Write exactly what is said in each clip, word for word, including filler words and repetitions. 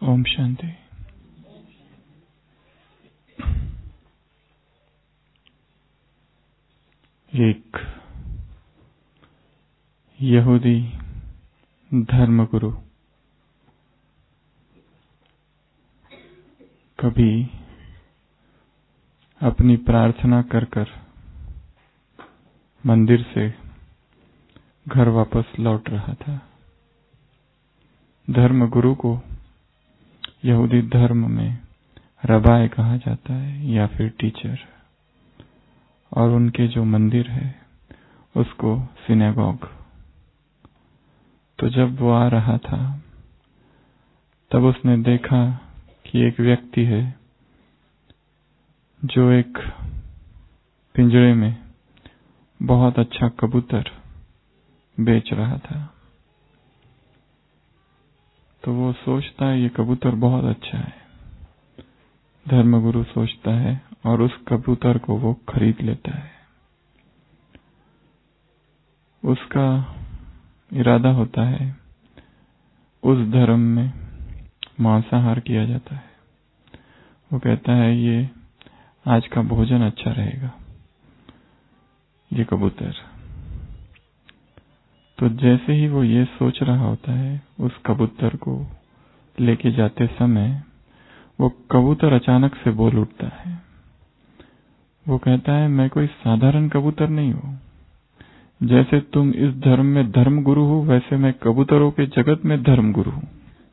ओम शांति। एक यहूदी धर्मगुरु कभी अपनी प्रार्थना कर कर मंदिर से घर वापस लौट रहा था। धर्मगुरु को यहूदी धर्म में रबाए कहा जाता है या फिर टीचर, और उनके जो मंदिर है उसको सिनेगॉग। तो जब वो आ रहा था तब उसने देखा कि एक व्यक्ति है जो एक पिंजरे में बहुत अच्छा कबूतर बेच रहा था। तो वो सोचता है ये कबूतर बहुत अच्छा है। धर्मगुरु सोचता है और उस कबूतर को वो खरीद लेता है। उसका इरादा होता है उस धर्म में मांसाहार किया जाता है। वो कहता है ये आज का भोजन अच्छा रहेगा, ये कबूतर। तो जैसे ही वो ये सोच रहा होता है, उस कबूतर को लेके जाते समय वो कबूतर अचानक से बोल उठता है। वो कहता है मैं कोई साधारण कबूतर नहीं हूं। जैसे तुम इस धर्म में धर्म गुरु हो, वैसे मैं कबूतरों के जगत में धर्म गुरु हूं।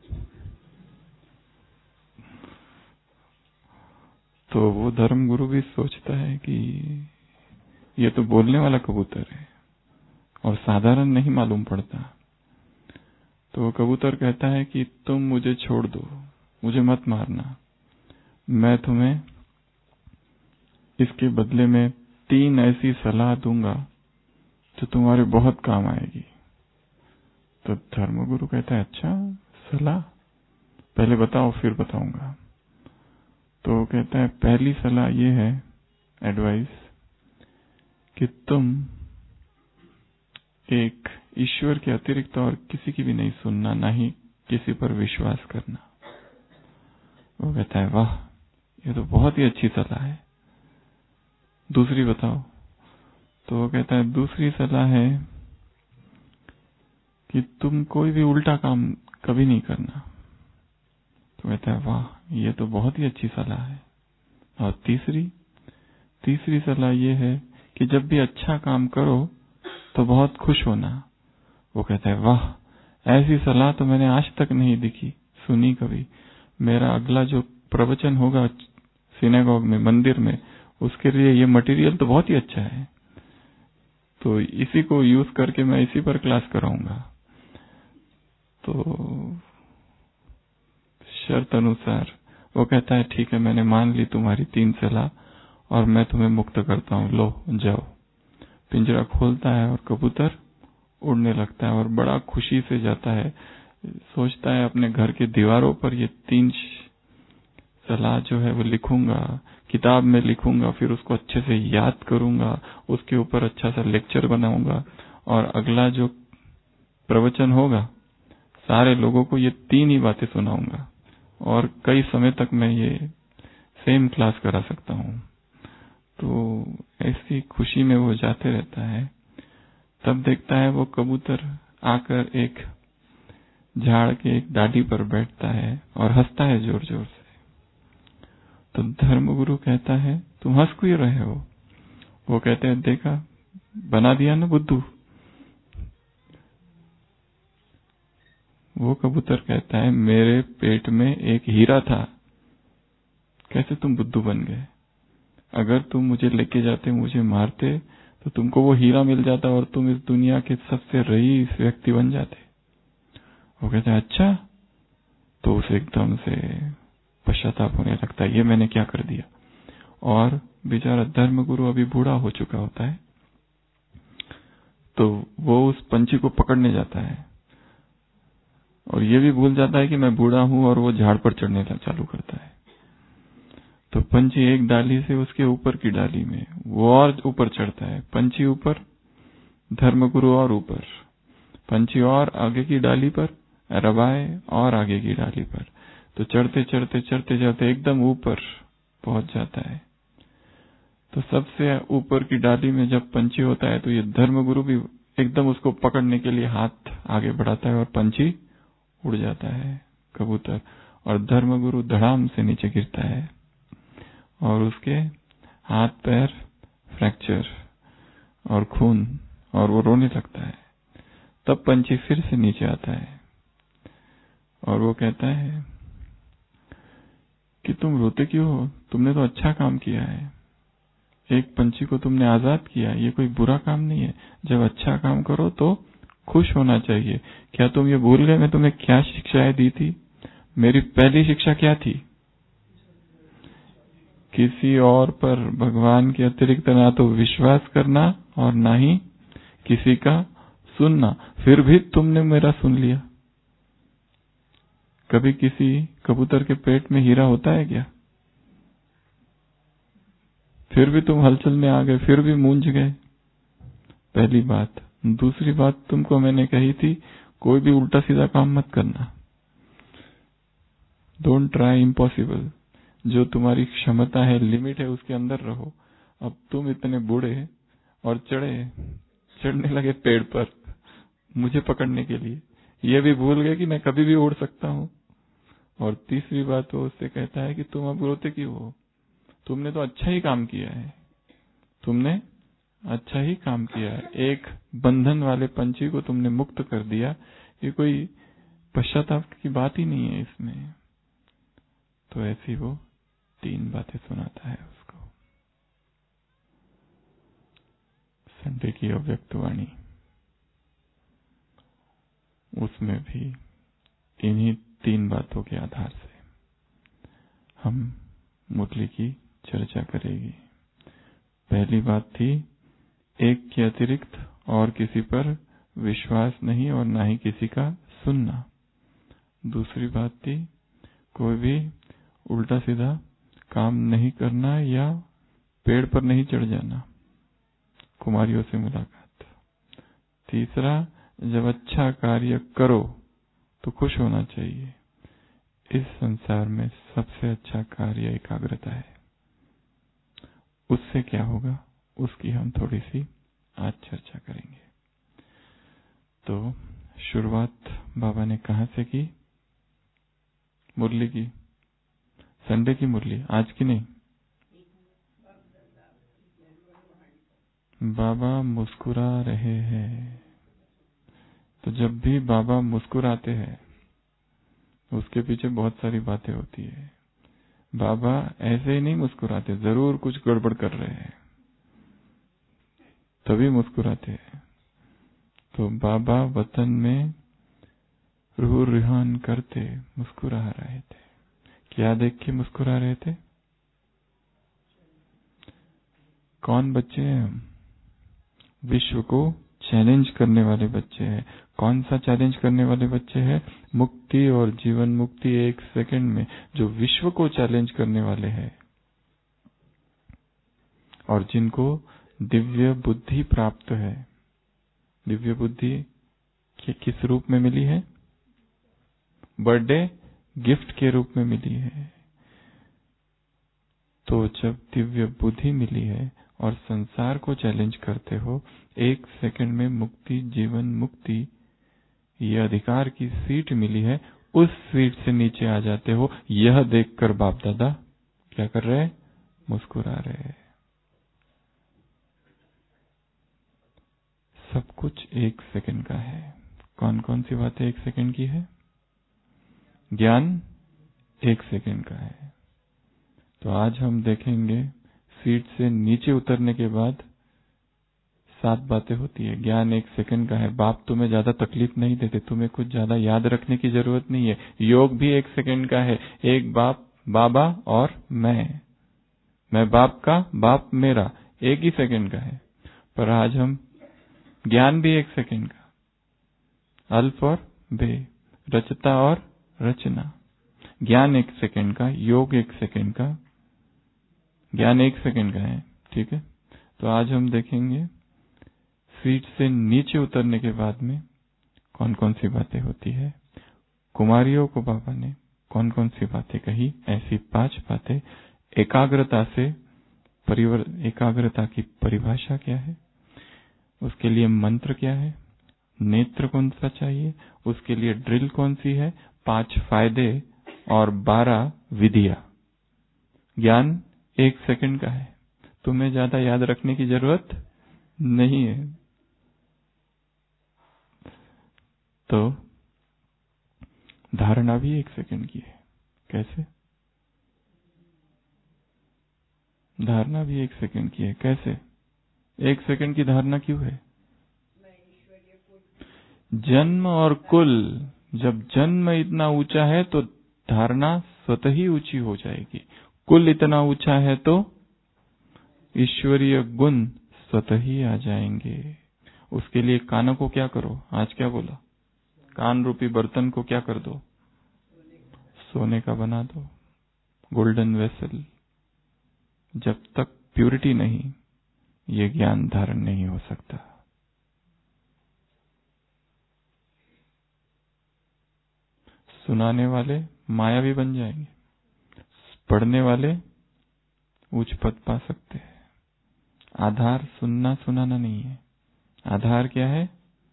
तो वो धर्म गुरु भी सोचता है कि ये तो बोलने वाला कबूतर है और साधारण नहीं मालूम पड़ता। तो वो कबूतर कहता है कि तुम मुझे छोड़ दो, मुझे मत मारना। मैं तुम्हें इसके बदले में तीन ऐसी सलाह दूंगा जो तुम्हारे बहुत काम आएगी। तो धर्मगुरु कहता है अच्छा सलाह, पहले बताओ फिर बताऊंगा। तो वो कहता है पहली सलाह ये है, एडवाइस, कि तुम एक ईश्वर के अतिरिक्त और किसी की भी नहीं सुनना, ना ही किसी पर विश्वास करना। वो कहता है वाह, ये तो बहुत ही अच्छी सलाह है, दूसरी बताओ। तो वो कहता है दूसरी सलाह है कि तुम कोई भी उल्टा काम कभी नहीं करना। तो कहता है वाह, ये तो बहुत ही अच्छी सलाह है। और तीसरी तीसरी सलाह ये है कि जब भी अच्छा काम करो तो बहुत खुश होना। वो कहता है वाह, ऐसी सलाह तो मैंने आज तक नहीं दिखी, सुनी कभी। मेरा अगला जो प्रवचन होगा सिनेगॉग में, मंदिर में, उसके लिए ये मटेरियल तो बहुत ही अच्छा है। तो इसी को यूज करके मैं इसी पर क्लास कराऊंगा। तो शर्त अनुसार वो कहता है ठीक है, मैंने मान ली तुम्हारी तीन सलाह और मैं तुम्हें मुक्त करता हूँ, लो जाओ। पिंजरा खोलता है और कबूतर उड़ने लगता है और बड़ा खुशी से जाता है। सोचता है अपने घर के दीवारों पर ये तीन सलाह जो है वो लिखूंगा, किताब में लिखूंगा, फिर उसको अच्छे से याद करूंगा, उसके ऊपर अच्छा सा लेक्चर बनाऊंगा और अगला जो प्रवचन होगा सारे लोगों को ये तीन ही बातें सुनाऊंगा और कई समय तक मैं ये सेम क्लास करा सकता हूँ। तो ऐसी खुशी में वो जाते रहता है। तब देखता है वो कबूतर आकर एक झाड़ के एक डाली पर बैठता है और हंसता है जोर जोर से। तो धर्मगुरु कहता है तुम हंस क्यों रहे हो? वो कहते हैं देखा, बना दिया ना बुद्धू। वो कबूतर कहता है मेरे पेट में एक हीरा था, कैसे तुम बुद्धू बन गए? अगर तुम मुझे लेके जाते, मुझे मारते, तो तुमको वो हीरा मिल जाता और तुम इस दुनिया के सबसे रईस व्यक्ति बन जाते। वो कहता है अच्छा। तो उसे एकदम से पश्चाताप होने लगता है, ये मैंने क्या कर दिया। और बेचारा धर्मगुरु अभी बूढ़ा हो चुका होता है। तो वो उस पंछी को पकड़ने जाता है और ये भी भूल जाता है कि मैं बूढ़ा हूं, और वो झाड़ पर चढ़ने चालू करता है। तो पंछी एक डाली से उसके ऊपर की डाली में, वो और ऊपर चढ़ता है। पंछी ऊपर, धर्मगुरु और ऊपर, पंछी और आगे की डाली पर, रबाए और आगे की डाली पर। तो चढ़ते चढ़ते चढ़ते चढ़ते एकदम ऊपर पहुंच जाता है। तो सबसे ऊपर की डाली में जब पंछी होता है तो ये धर्मगुरु भी एकदम उसको पकड़ने के लिए हाथ आगे बढ़ाता है और पंछी उड़ जाता है, कबूतर, और धर्मगुरु धड़ाम से नीचे गिरता है और उसके हाथ पैर फ्रैक्चर और खून, और वो रोने लगता है। तब पंछी फिर से नीचे आता है और वो कहता है कि तुम रोते क्यों हो, तुमने तो अच्छा काम किया है, एक पंछी को तुमने आजाद किया, ये कोई बुरा काम नहीं है। जब अच्छा काम करो तो खुश होना चाहिए। क्या तुम ये भूल गए मैं तुम्हें क्या शिक्षाएं दी थी? मेरी पहली शिक्षा क्या थी? किसी और पर भगवान के अतिरिक्त ना तो विश्वास करना और ना ही किसी का सुनना। फिर भी तुमने मेरा सुन लिया। कभी किसी कबूतर के पेट में हीरा होता है क्या? फिर भी तुम हलचल में आ गए, फिर भी मूंझ गए। पहली बात। दूसरी बात तुमको मैंने कही थी, कोई भी उल्टा सीधा काम मत करना। Don't try impossible. जो तुम्हारी क्षमता है, लिमिट है, उसके अंदर रहो। अब तुम इतने बूढ़े और चढ़े चढ़ने लगे पेड़ पर मुझे पकड़ने के लिए, ये भी भूल गए कि मैं कभी भी उड़ सकता हूँ। और तीसरी बात वो उससे कहता है कि तुम अब रोते क्यों हो, तुमने तो अच्छा ही काम किया है, तुमने अच्छा ही काम किया है। एक बंधन वाले पंछी को तुमने मुक्त कर दिया, ये कोई पश्चाताप की बात ही नहीं है इसमें। तो ऐसी वो तीन बातें सुनाता है उसको। संडे की अव्यक्तवाणी, उसमें भी इन्हीं तीन बातों के आधार से हम मुरली की चर्चा करेंगे। पहली बात थी, एक के अतिरिक्त और किसी पर विश्वास नहीं और ना ही किसी का सुनना। दूसरी बात थी, कोई भी उल्टा सीधा काम नहीं करना या पेड़ पर नहीं चढ़ जाना, कुमारियों से मुलाकात। तीसरा, जब अच्छा कार्य करो तो खुश होना चाहिए। इस संसार में सबसे अच्छा कार्य एकाग्रता है। उससे क्या होगा उसकी हम थोड़ी सी आज चर्चा करेंगे। तो शुरुआत बाबा ने कहां से की? मुरली की, संडे की मुरली, आज की नहीं। बाबा मुस्कुरा रहे हैं। तो जब भी बाबा मुस्कुराते हैं उसके पीछे बहुत सारी बातें होती है। बाबा ऐसे ही नहीं मुस्कुराते, जरूर कुछ गड़बड़ कर रहे हैं तभी मुस्कुराते हैं। तो बाबा वतन में रूह रिहान करते मुस्कुरा रहे थे। क्या देख के मुस्कुरा रहे थे? कौन बच्चे हैं हम? विश्व को चैलेंज करने वाले बच्चे हैं। कौन सा चैलेंज करने वाले बच्चे हैं? मुक्ति और जीवन मुक्ति एक सेकंड में, जो विश्व को चैलेंज करने वाले हैं और जिनको दिव्य बुद्धि प्राप्त है। दिव्य बुद्धि किस रूप में मिली है? बर्थडे गिफ्ट के रूप में मिली है। तो जब दिव्य बुद्धि मिली है और संसार को चैलेंज करते हो, एक सेकंड में मुक्ति जीवन मुक्ति ये अधिकार की सीट मिली है, उस सीट से नीचे आ जाते हो। यह देखकर बाप दादा क्या कर रहे हैं? मुस्कुरा रहे हैं। सब कुछ एक सेकंड का है। कौन कौन सी बातें एक सेकंड की है? ज्ञान एक सेकंड का है। तो आज हम देखेंगे सीट से नीचे उतरने के बाद सात बातें होती है। ज्ञान एक सेकंड का है। बाप तुम्हें ज्यादा तकलीफ नहीं देते, तुम्हें कुछ ज्यादा याद रखने की जरूरत नहीं है। योग भी एक सेकंड का है। एक बाप, बाबा और मैं मैं बाप का, बाप मेरा, एक ही सेकंड का है। पर आज हम ज्ञान भी एक सेकंड का, अल्फ और बे, रचता और रचना। ज्ञान एक सेकंड का, योग एक सेकंड का, ज्ञान एक सेकंड का है। ठीक है। तो आज हम देखेंगे सीट से नीचे उतरने के बाद में कौन कौन सी बातें होती है। कुमारियों को बाबा ने कौन कौन सी बातें कही? ऐसी पांच बातें। एकाग्रता से परिवर एकाग्रता की परिभाषा क्या है, उसके लिए मंत्र क्या है, नेत्र कौन सा चाहिए, उसके लिए ड्रिल कौन सी है, पांच फायदे और बारह विधियां। ज्ञान एक सेकंड का है, तुम्हें ज्यादा याद रखने की जरूरत नहीं है। तो धारणा भी एक सेकंड की है। कैसे? धारणा भी एक सेकंड की है। कैसे? एक सेकंड की धारणा क्यों है? जन्म और कुल, जब जन्म इतना ऊंचा है तो धारणा स्वतः ही ऊंची हो जाएगी। कुल इतना ऊंचा है तो ईश्वरीय गुण स्वतः ही आ जाएंगे। उसके लिए कानों को क्या करो? आज क्या बोला? कान रूपी बर्तन को क्या कर दो? सोने का बना दो, गोल्डन वेसल। जब तक प्यूरिटी नहीं, ये ज्ञान धारण नहीं हो सकता। सुनाने वाले मायावी बन जाएंगे, पढ़ने वाले उच्च पद पा सकते हैं। आधार सुनना सुनाना नहीं है। आधार क्या है?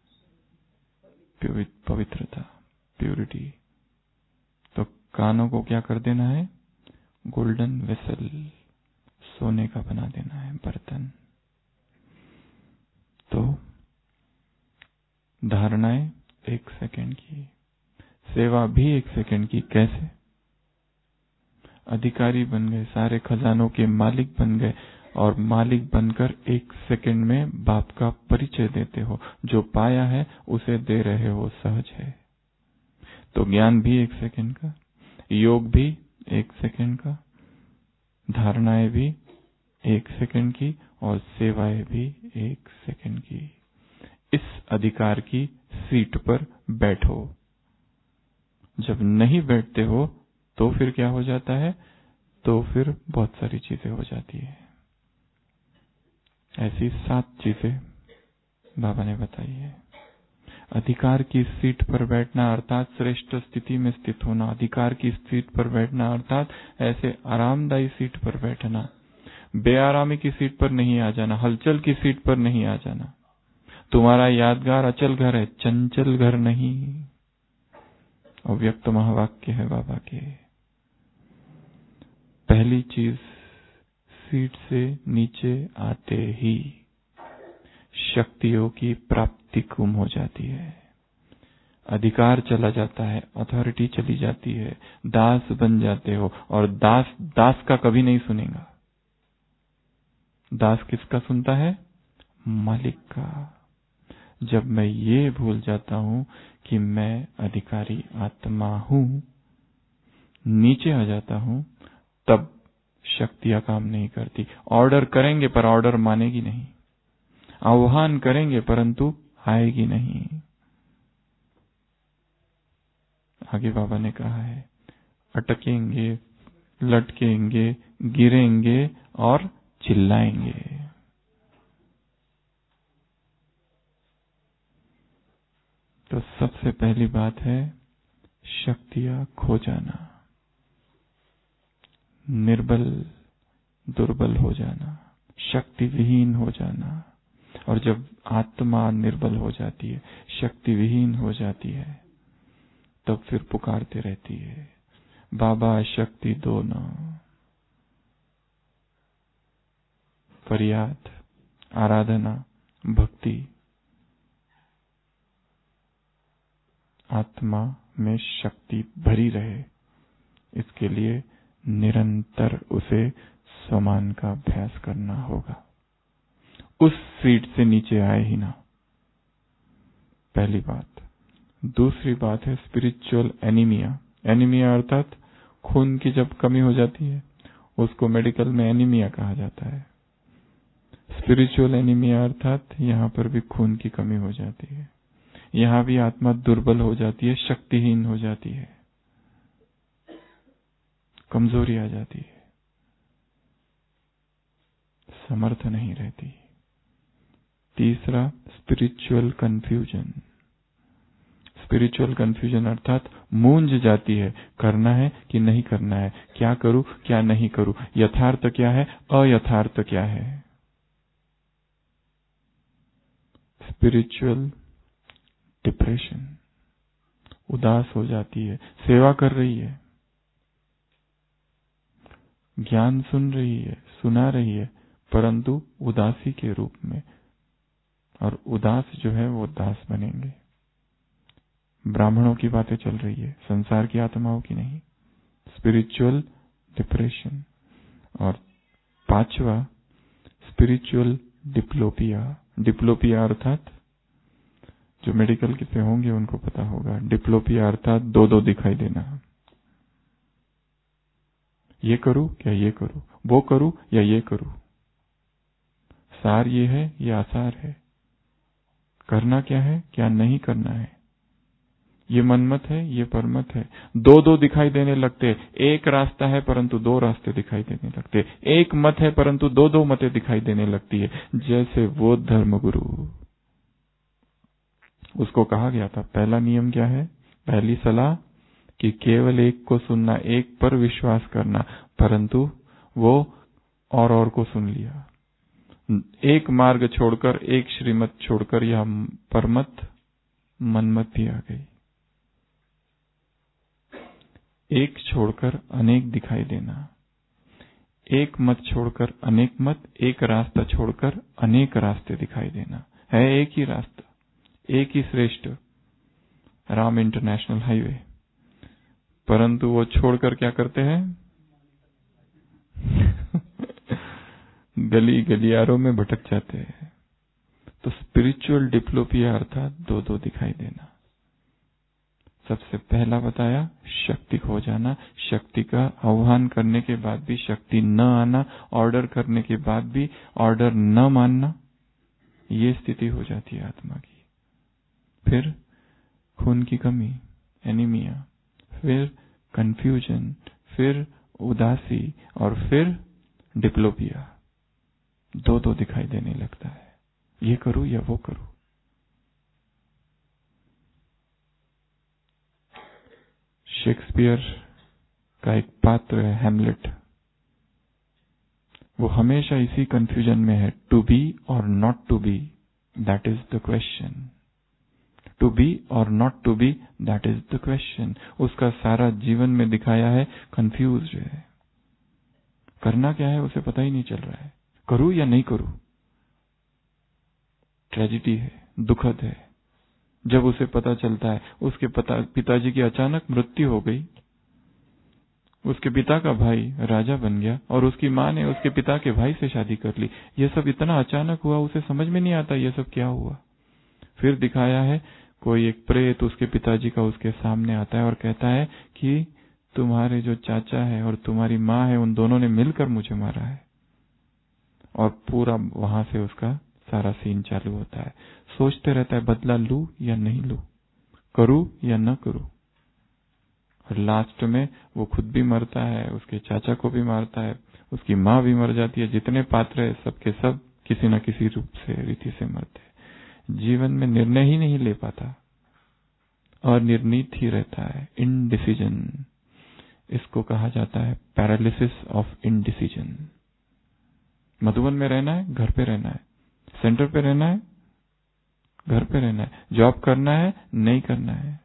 पवित्रता, प्यूरिटी। तो कानों को क्या कर देना है? गोल्डन वेसल, सोने का बना देना है बर्तन। तो धारणाएं एक सेकंड की, सेवा भी एक सेकंड की। कैसे? अधिकारी बन गए, सारे खजानों के मालिक बन गए, और मालिक बनकर एक सेकंड में बाप का परिचय देते हो। जो पाया है उसे दे रहे हो, सहज है। तो ज्ञान भी एक सेकंड का, योग भी एक सेकंड का, धारणाएं भी एक सेकंड की, और सेवाएं भी एक सेकंड की। इस अधिकार की सीट पर बैठो। जब नहीं बैठते हो तो फिर क्या हो जाता है? तो फिर बहुत सारी चीजें हो जाती है। ऐसी सात चीजें बाबा ने बताई है। अधिकार की सीट पर बैठना अर्थात श्रेष्ठ स्थिति में स्थित होना। अधिकार की सीट पर बैठना अर्थात ऐसे आरामदायी सीट पर बैठना, बेआरामी की सीट पर नहीं आ जाना, हलचल की सीट पर नहीं आ जाना। तुम्हारा यादगार अचल घर है, चंचल घर नहीं। अव्यक्त महावाक्य है बाबा के। पहली चीज, सीट से नीचे आते ही शक्तियों की प्राप्ति गुम हो जाती है, अधिकार चला जाता है, अथॉरिटी चली जाती है, दास बन जाते हो। और दास दास का कभी नहीं सुनेगा। दास किसका सुनता है? मालिक का। जब मैं ये भूल जाता हूं कि मैं अधिकारी आत्मा हूं, नीचे आ जाता हूं, तब शक्तियां काम नहीं करती। ऑर्डर करेंगे पर ऑर्डर मानेगी नहीं, आह्वान करेंगे परंतु आएगी नहीं। आगे बाबा ने कहा है, अटकेंगे, लटकेंगे, गिरेंगे और चिल्लाएंगे। तो सबसे पहली बात है शक्तियां खो जाना, निर्बल दुर्बल हो जाना, शक्ति विहीन हो जाना। और जब आत्मा निर्बल हो जाती है, शक्ति विहीन हो जाती है, तब फिर पुकारते रहती है, बाबा शक्ति दो ना। फरियाद, आराधना, भक्ति आत्मा में शक्ति भरी रहे, इसके लिए निरंतर उसे समान का अभ्यास करना होगा। उस सीट से नीचे आए ही ना, पहली बात। दूसरी बात है स्पिरिचुअल एनीमिया। एनीमिया अर्थात खून की जब कमी हो जाती है, उसको मेडिकल में एनीमिया कहा जाता है। स्पिरिचुअल एनीमिया अर्थात यहाँ पर भी खून की कमी हो जाती है, यहाँ भी आत्मा दुर्बल हो जाती है, शक्तिहीन हो जाती है, कमजोरी आ जाती है, समर्थ नहीं रहती। तीसरा स्पिरिचुअल कंफ्यूजन। स्पिरिचुअल कंफ्यूजन अर्थात मूंझ जाती है, करना है कि नहीं करना है, क्या करूं क्या नहीं करूं, यथार्थ क्या है अयथार्थ क्या है। स्पिरिचुअल डिप्रेशन, उदास हो जाती है, सेवा कर रही है, ज्ञान सुन रही है, सुना रही है, परंतु उदासी के रूप में, और उदास जो है वो दास बनेंगे। ब्राह्मणों की बातें चल रही है, संसार की आत्माओं की नहीं। Spiritual depression. और पांचवा स्पिरिचुअल डिप्लोपिया। डिप्लोपिया अर्थात जो मेडिकल के पे होंगे उनको पता होगा, डिप्लोपिया अर्थात दो दो दिखाई देना। ये करूं क्या ये करूं, वो करूं या ये करूं, सार ये है या आसार है, करना क्या है क्या नहीं करना है, ये मनमत है ये परमत है। दो दो दिखाई देने लगते, एक रास्ता है परंतु दो रास्ते दिखाई देने लगते, एक मत है परंतु दो दो मतें दिखाई देने लगती है। जैसे वो धर्मगुरु, उसको कहा गया था पहला नियम क्या है, पहली सलाह कि केवल एक को सुनना, एक पर विश्वास करना, परंतु वो और और को सुन लिया। एक मार्ग छोड़कर, एक श्रीमत छोड़कर यह परमत मनमत भी आ गई। एक छोड़कर अनेक दिखाई देना, एक मत छोड़कर अनेक मत, एक रास्ता छोड़कर अनेक रास्ते दिखाई देना। है एक ही रास्ता, एक ही श्रेष्ठ राम इंटरनेशनल हाईवे, परंतु वो छोड़कर क्या करते हैं गली गलियारों में भटक जाते हैं। तो स्पिरिचुअल डिप्लोपिया अर्थात दो दो दिखाई देना। सबसे पहला बताया शक्ति खो जाना, शक्ति का आह्वान करने के बाद भी शक्ति न आना, ऑर्डर करने के बाद भी ऑर्डर न मानना, ये स्थिति हो जाती है आत्मा की। फिर खून की कमी, एनीमिया, फिर कंफ्यूजन, फिर उदासी, और फिर डिप्लोपिया, दो दो दिखाई देने लगता है, ये करूं या वो करूं। शेक्सपियर का एक पात्र है हैमलेट, वो हमेशा इसी कंफ्यूजन में है, टू बी और not to be, that is the question. To be और not to be, that is the question. उसका सारा जीवन में दिखाया है कंफ्यूज है, करना क्या है उसे पता ही नहीं चल रहा है, करूं या नहीं करूं। ट्रेजिडी है, दुखद है जब उसे पता चलता है उसके पता पिताजी की अचानक मृत्यु हो गई, उसके पिता का भाई राजा बन गया और उसकी मां ने उसके पिता के भाई से शादी कर ली। ये सब इतना अचानक हुआ, उसे समझ में नहीं आता ये सब क्या हुआ। फिर दिखाया है कोई एक प्रेत उसके पिताजी का उसके सामने आता है और कहता है कि तुम्हारे जो चाचा है और तुम्हारी माँ है उन दोनों ने मिलकर मुझे मारा है। और पूरा वहां से उसका सारा सीन चालू होता है। सोचते रहता है बदला लूं या नहीं लूं, करूं या न करूं। और लास्ट में वो खुद भी मरता है, उसके चाचा को भी मारता है, उसकी माँ भी मर जाती है। जितने पात्र है सबके सब किसी न किसी रूप से रीति से मरते हैं। जीवन में निर्णय ही नहीं ले पाता, अनिर्णित ही रहता है, इनडिसीजन। इसको कहा जाता है पैरालिसिस ऑफ इनडिसीजन। मधुबन में रहना है, घर पे रहना है, सेंटर पे रहना है, घर पे रहना है, जॉब करना है, नहीं करना है,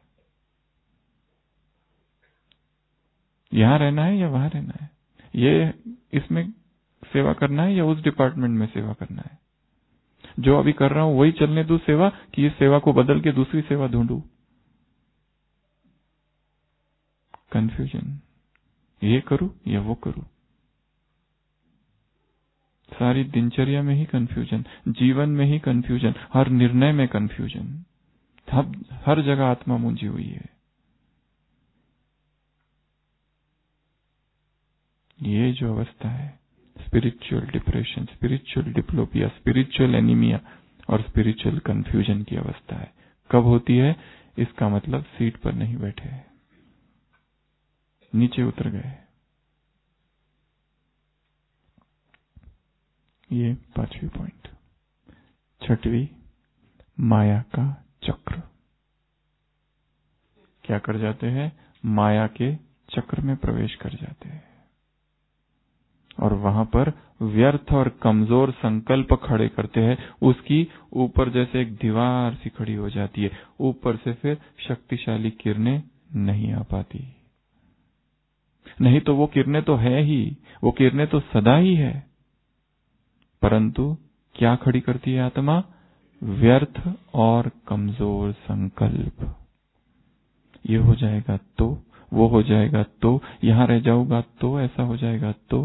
यहां रहना है या वहां रहना है, ये इसमें सेवा करना है या उस डिपार्टमेंट में सेवा करना है, जो अभी कर रहा हूं वही चलने दूं सेवा, कि इस सेवा को बदल के दूसरी सेवा ढूंढूं। कंफ्यूजन, ये करूं या वो करूं। सारी दिनचर्या में ही कंफ्यूजन, जीवन में ही कंफ्यूजन, हर निर्णय में कंफ्यूजन, हर जगह आत्मा मुंझी हुई है। ये जो अवस्था है spiritual depression, spiritual diplopia, spiritual anaemia और स्पिरिचुअल कंफ्यूजन की अवस्था है, कब होती है? इसका मतलब सीट पर नहीं बैठे, नीचे उतर गए। ये पांचवी पॉइंट। छठवीं, माया का चक्र। क्या कर जाते हैं? माया के चक्र में प्रवेश कर जाते हैं और वहां पर व्यर्थ और कमजोर संकल्प खड़े करते हैं। उसकी ऊपर जैसे एक दीवार सी खड़ी हो जाती है, ऊपर से फिर शक्तिशाली किरणें नहीं आ पाती। नहीं तो वो किरणें तो है ही, वो किरणें तो सदा ही है, परंतु क्या खड़ी करती है आत्मा? व्यर्थ और कमजोर संकल्प। ये हो जाएगा तो, वो हो जाएगा तो, यहां रह जाऊंगा तो, ऐसा हो जाएगा तो।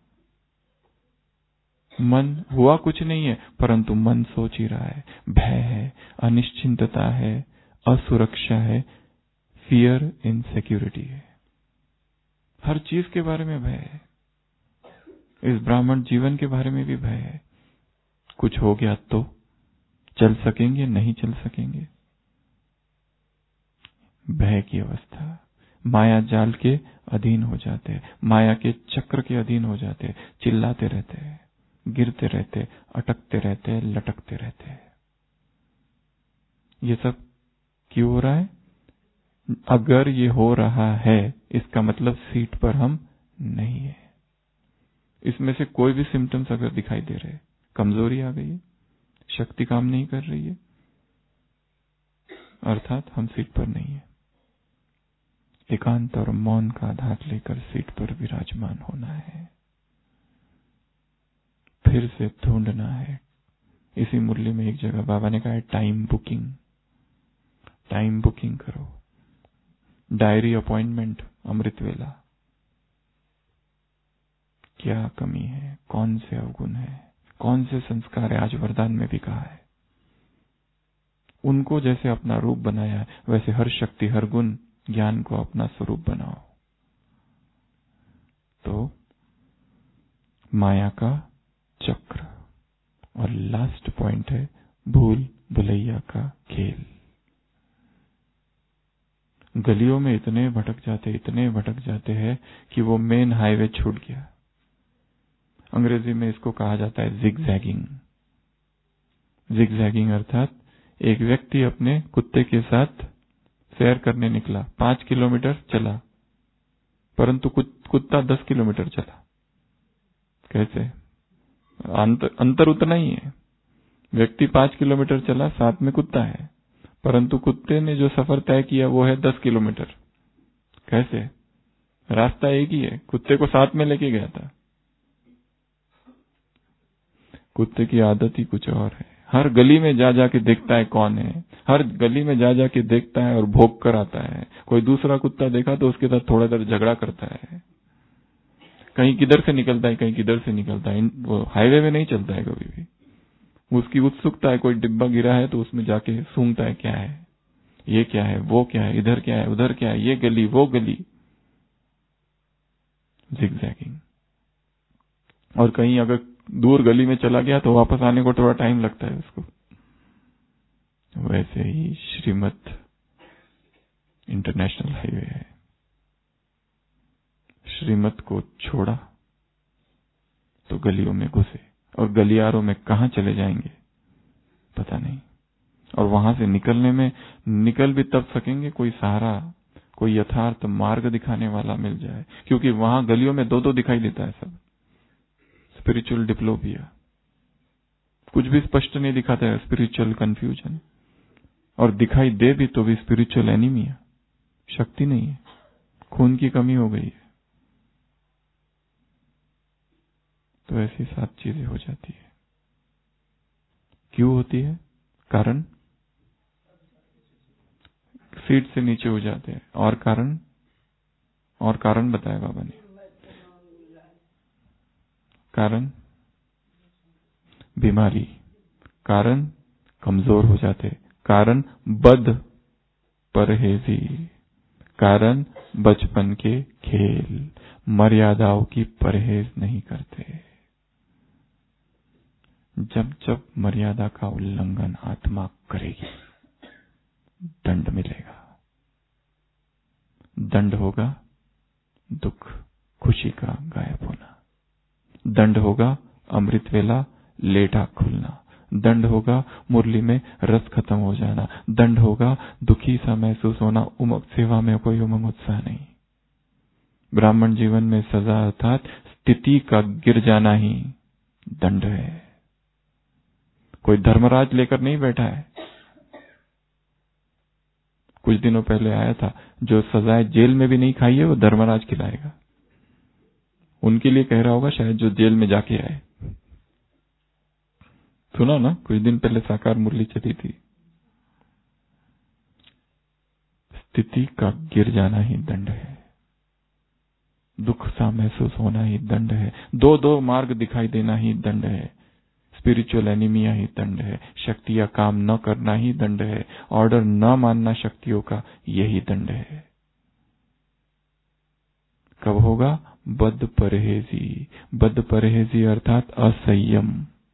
मन हुआ कुछ नहीं है, परंतु मन सोच ही रहा है। भय है, अनिश्चिंतता है, असुरक्षा है, फियर इनसिक्योरिटी है। हर चीज के बारे में भय है। इस ब्राह्मण जीवन के बारे में भी भय है। कुछ हो गया तो चल सकेंगे, नहीं चल सकेंगे। भय की अवस्था। माया जाल के अधीन हो जाते हैं, माया के चक्र के अधीन हो जाते हैं, चिल्लाते रहते हैं, गिरते रहते, अटकते रहते, लटकते रहते हैं। ये सब क्यों हो रहा है? अगर ये हो रहा है, इसका मतलब सीट पर हम नहीं है। इसमें से कोई भी सिम्टम्स अगर दिखाई दे रहे, कमजोरी आ गई है, शक्ति काम नहीं कर रही है, अर्थात हम सीट पर नहीं है। एकांत और मौन का आधार लेकर सीट पर विराजमान होना है, फिर से ढूंढना है। इसी मुरली में एक जगह बाबा ने कहा है टाइम बुकिंग। टाइम बुकिंग करो, डायरी अपॉइंटमेंट, अमृत वेला। क्या कमी है, कौन से अवगुण है, कौन से संस्कार है? आज वरदान में भी कहा है, उनको जैसे अपना रूप बनाया है, वैसे हर शक्ति, हर गुण, ज्ञान को अपना स्वरूप बनाओ। तो माया का चक्र। और लास्ट पॉइंट है भूल भुलैया का खेल। गलियों में इतने भटक जाते, इतने भटक जाते हैं कि वो मेन हाईवे छूट गया। अंग्रेजी में इसको कहा जाता है जिगजैगिंग। जिगजैगिंग अर्थात एक व्यक्ति अपने कुत्ते के साथ सैर करने निकला, पांच किलोमीटर चला, परंतु कुत्ता दस किलोमीटर चला। कैसे? अंतर, अंतर उतना ही है। व्यक्ति पांच किलोमीटर चला, साथ में कुत्ता है, परंतु कुत्ते ने जो सफर तय किया वो है दस किलोमीटर। कैसे? रास्ता एक ही है, कुत्ते को साथ में लेके गया था। कुत्ते की आदत ही कुछ और है। हर गली में जा जाके देखता है कौन है, हर गली में जा जाके देखता है और भौंक कर आता है। कोई दूसरा कुत्ता देखा तो उसके साथ थोड़ा देर झगड़ा करता है, कहीं किधर से निकलता है, कहीं किधर से निकलता है। वो हाईवे में नहीं चलता है कभी भी। उसकी उत्सुकता है, कोई डिब्बा गिरा है तो उसमें जाके सूंघता है, क्या है ये, क्या है वो, क्या है इधर, क्या है उधर, क्या है ये गली वो गली। जिगजैगिंग। और कहीं अगर दूर गली में चला गया तो वापस आने को थोड़ा टाइम लगता है उसको। वैसे ही श्रीमत इंटरनेशनल हाईवे है। श्रीमत को छोड़ा तो गलियों में घुसे, और गलियारों में कहां चले जाएंगे पता नहीं। और वहां से निकलने में, निकल भी तब सकेंगे कोई सहारा, कोई यथार्थ मार्ग दिखाने वाला मिल जाए, क्योंकि वहां गलियों में दो दो दिखाई देता है सब। स्पिरिचुअल डिप्लोपिया, कुछ भी स्पष्ट नहीं दिखाता है, स्पिरिचुअल कंफ्यूजन। और दिखाई दे भी तो भी स्पिरिचुअल एनीमिया, शक्ति नहीं है, खून की कमी हो गई है। तो ऐसी सात चीजें हो जाती है। क्यों होती है? कारण सीट से नीचे हो जाते हैं। और कारण, और कारण बताया बाबा ने। कारण बीमारी, कारण कमजोर हो जाते, कारण बद परहेजी, कारण बचपन के खेल, मर्यादाओं की परहेज नहीं करते। जब जब मर्यादा का उल्लंघन आत्मा करेगी, दंड मिलेगा। दंड होगा दुख, खुशी का गायब होना। दंड होगा अमृत वेला लेटा खुलना। दंड होगा मुरली में रस खत्म हो जाना, दंड होगा दुखी सा महसूस होना, उमंग सेवा में कोई उमंग उत्साह नहीं। ब्राह्मण जीवन में सजा अर्थात स्थिति का गिर जाना ही दंड है। कोई धर्मराज लेकर नहीं बैठा है। कुछ दिनों पहले आया था, जो सजाए जेल में भी नहीं खाई है वो धर्मराज खिलाएगा। उनके लिए कह रहा होगा शायद जो जेल में जाके आए। सुना ना, कुछ दिन पहले साकार मुरली चली थी। स्थिति का गिर जाना ही दंड है, दुख सा महसूस होना ही दंड है, दो दो मार्ग दिखाई देना ही दंड है, स्पिरिचुअल एनीमिया ही दंड है, शक्तियां काम न करना ही दंड है, ऑर्डर न मानना शक्तियों का यही दंड है। कब होगा? बद परहेजी। बद परहेजी अर्थात असंयम,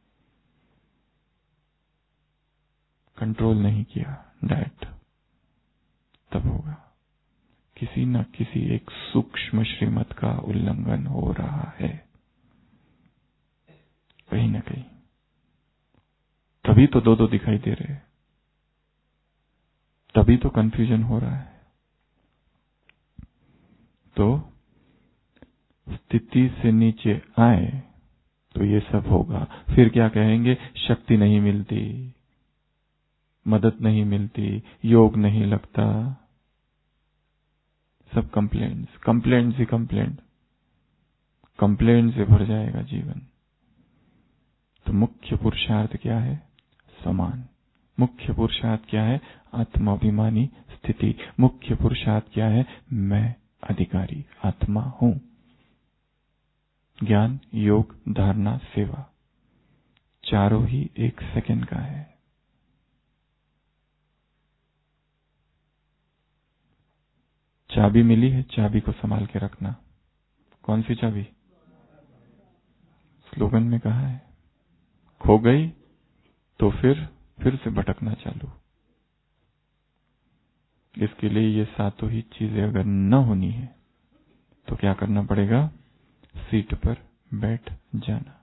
कंट्रोल नहीं किया डाइट, तब होगा। किसी न किसी एक सूक्ष्म श्रीमत का उल्लंघन हो रहा है कहीं ना कहीं, तभी तो दो दो दिखाई दे रहे हैं, तभी तो कंफ्यूजन हो रहा है। तो स्थिति से नीचे आए तो ये सब होगा। फिर क्या कहेंगे? शक्ति नहीं मिलती, मदद नहीं मिलती, योग नहीं लगता, सब कंप्लेंट्स, कंप्लेंट्स ही कंप्लेंट, कंप्लेंट से भर जाएगा जीवन। तो मुख्य पुरुषार्थ क्या है? समान। मुख्य पुरुषार्थ क्या है? आत्माभिमानी स्थिति। मुख्य पुरुषार्थ क्या है? मैं अधिकारी आत्मा हूं। ज्ञान, योग, धारणा, सेवा, चारों ही एक सेकंड का है। चाबी मिली है, चाबी को संभाल के रखना। कौन सी चाबी? स्लोगन में कहा है, खो गई तो फिर फिर से भटकना चालू। इसके लिए ये सातों ही चीजें अगर न होनी है तो क्या करना पड़ेगा? सीट पर बैठ जाना।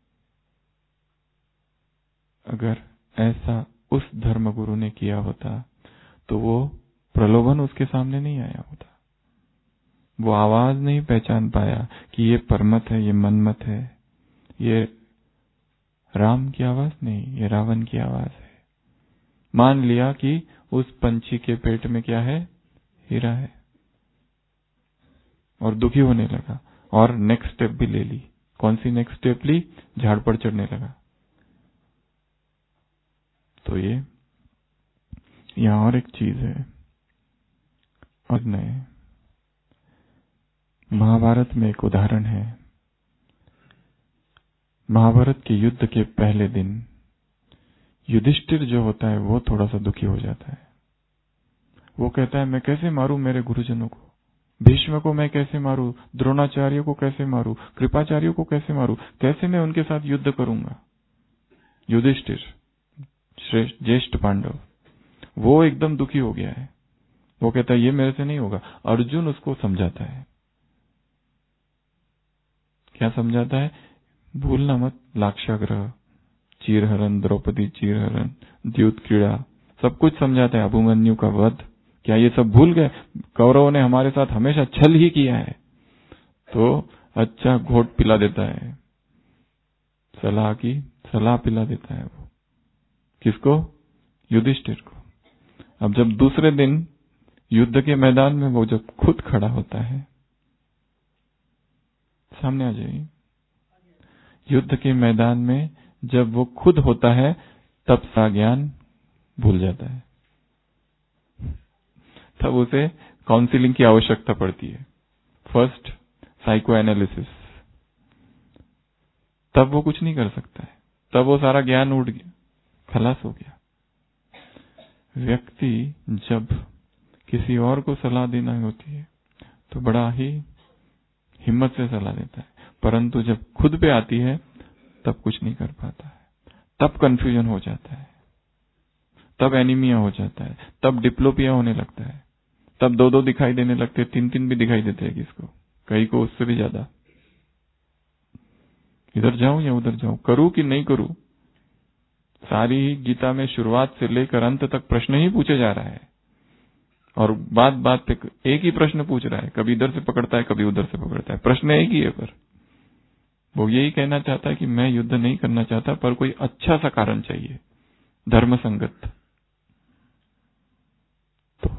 अगर ऐसा उस धर्मगुरु ने किया होता तो वो प्रलोभन उसके सामने नहीं आया होता, वो आवाज नहीं पहचान पाया कि ये परमत है, ये मनमत है, ये राम की आवाज नहीं, ये रावण की आवाज है। मान लिया कि उस पंछी के पेट में क्या है? हीरा है, और दुखी होने लगा और नेक्स्ट स्टेप भी ले ली। कौन सी नेक्स्ट स्टेप ली? झाड़ पर चढ़ने लगा। तो ये यहां और एक चीज है, और नए महाभारत में एक उदाहरण है। महाभारत के युद्ध के पहले दिन युधिष्ठिर जो होता है वो थोड़ा सा दुखी हो जाता है। वो कहता है मैं कैसे मारूं मेरे गुरुजनों को, भीष्म को मैं कैसे मारूं, द्रोणाचार्य को कैसे मारूं, कृपाचार्य को कैसे मारूं, कैसे मैं उनके साथ युद्ध करूंगा। युधिष्ठिर श्रेष्ठ ज्येष्ठ पांडव, वो एकदम दुखी हो गया है। वो कहता है ये मेरे से नहीं होगा। अर्जुन उसको समझाता है। क्या समझाता है? भूलना मत, लाक्षागृह, चीरहरण, द्रौपदी चीरहरण, द्यूत क्रीड़ा, सब कुछ समझाता है। अभिमन्यु का वध, क्या ये सब भूल गए? कौरवों ने हमारे साथ हमेशा छल ही किया है। तो अच्छा घोट पिला देता है, सलाह की सलाह पिला देता है वो। किसको? युधिष्ठिर को। अब जब दूसरे दिन युद्ध के मैदान में वो जब खुद खड़ा होता है, सामने आ जाइए, युद्ध के मैदान में जब वो खुद होता है तब सा ज्ञान भूल जाता है। तब उसे काउंसलिंग की आवश्यकता पड़ती है, फर्स्ट साइको एनालिसिस। तब वो कुछ नहीं कर सकता है, तब वो सारा ज्ञान उड़ गया, खलास हो गया। व्यक्ति जब किसी और को सलाह देना होती है तो बड़ा ही हिम्मत से सलाह देता है, परंतु जब खुद पे आती है तब कुछ नहीं कर पाता है, तब कंफ्यूजन हो जाता है, तब एनीमिया हो जाता है, तब डिप्लोपिया होने लगता है, तब दो दो दिखाई देने लगते, तीन तीन भी दिखाई देते हैं किसको, कहीं को उससे भी ज्यादा। इधर जाऊं या उधर जाऊं, करूं कि नहीं करूं, सारी गीता में शुरुआत से लेकर अंत तक प्रश्न ही पूछे जा रहा है, और बात बात पे एक ही प्रश्न पूछ रहा है, कभी इधर से पकड़ता है कभी उधर से पकड़ता है, प्रश्न एक ही है। पर वो यही कहना चाहता है कि मैं युद्ध नहीं करना चाहता, पर कोई अच्छा सा कारण चाहिए, धर्म संगत। तो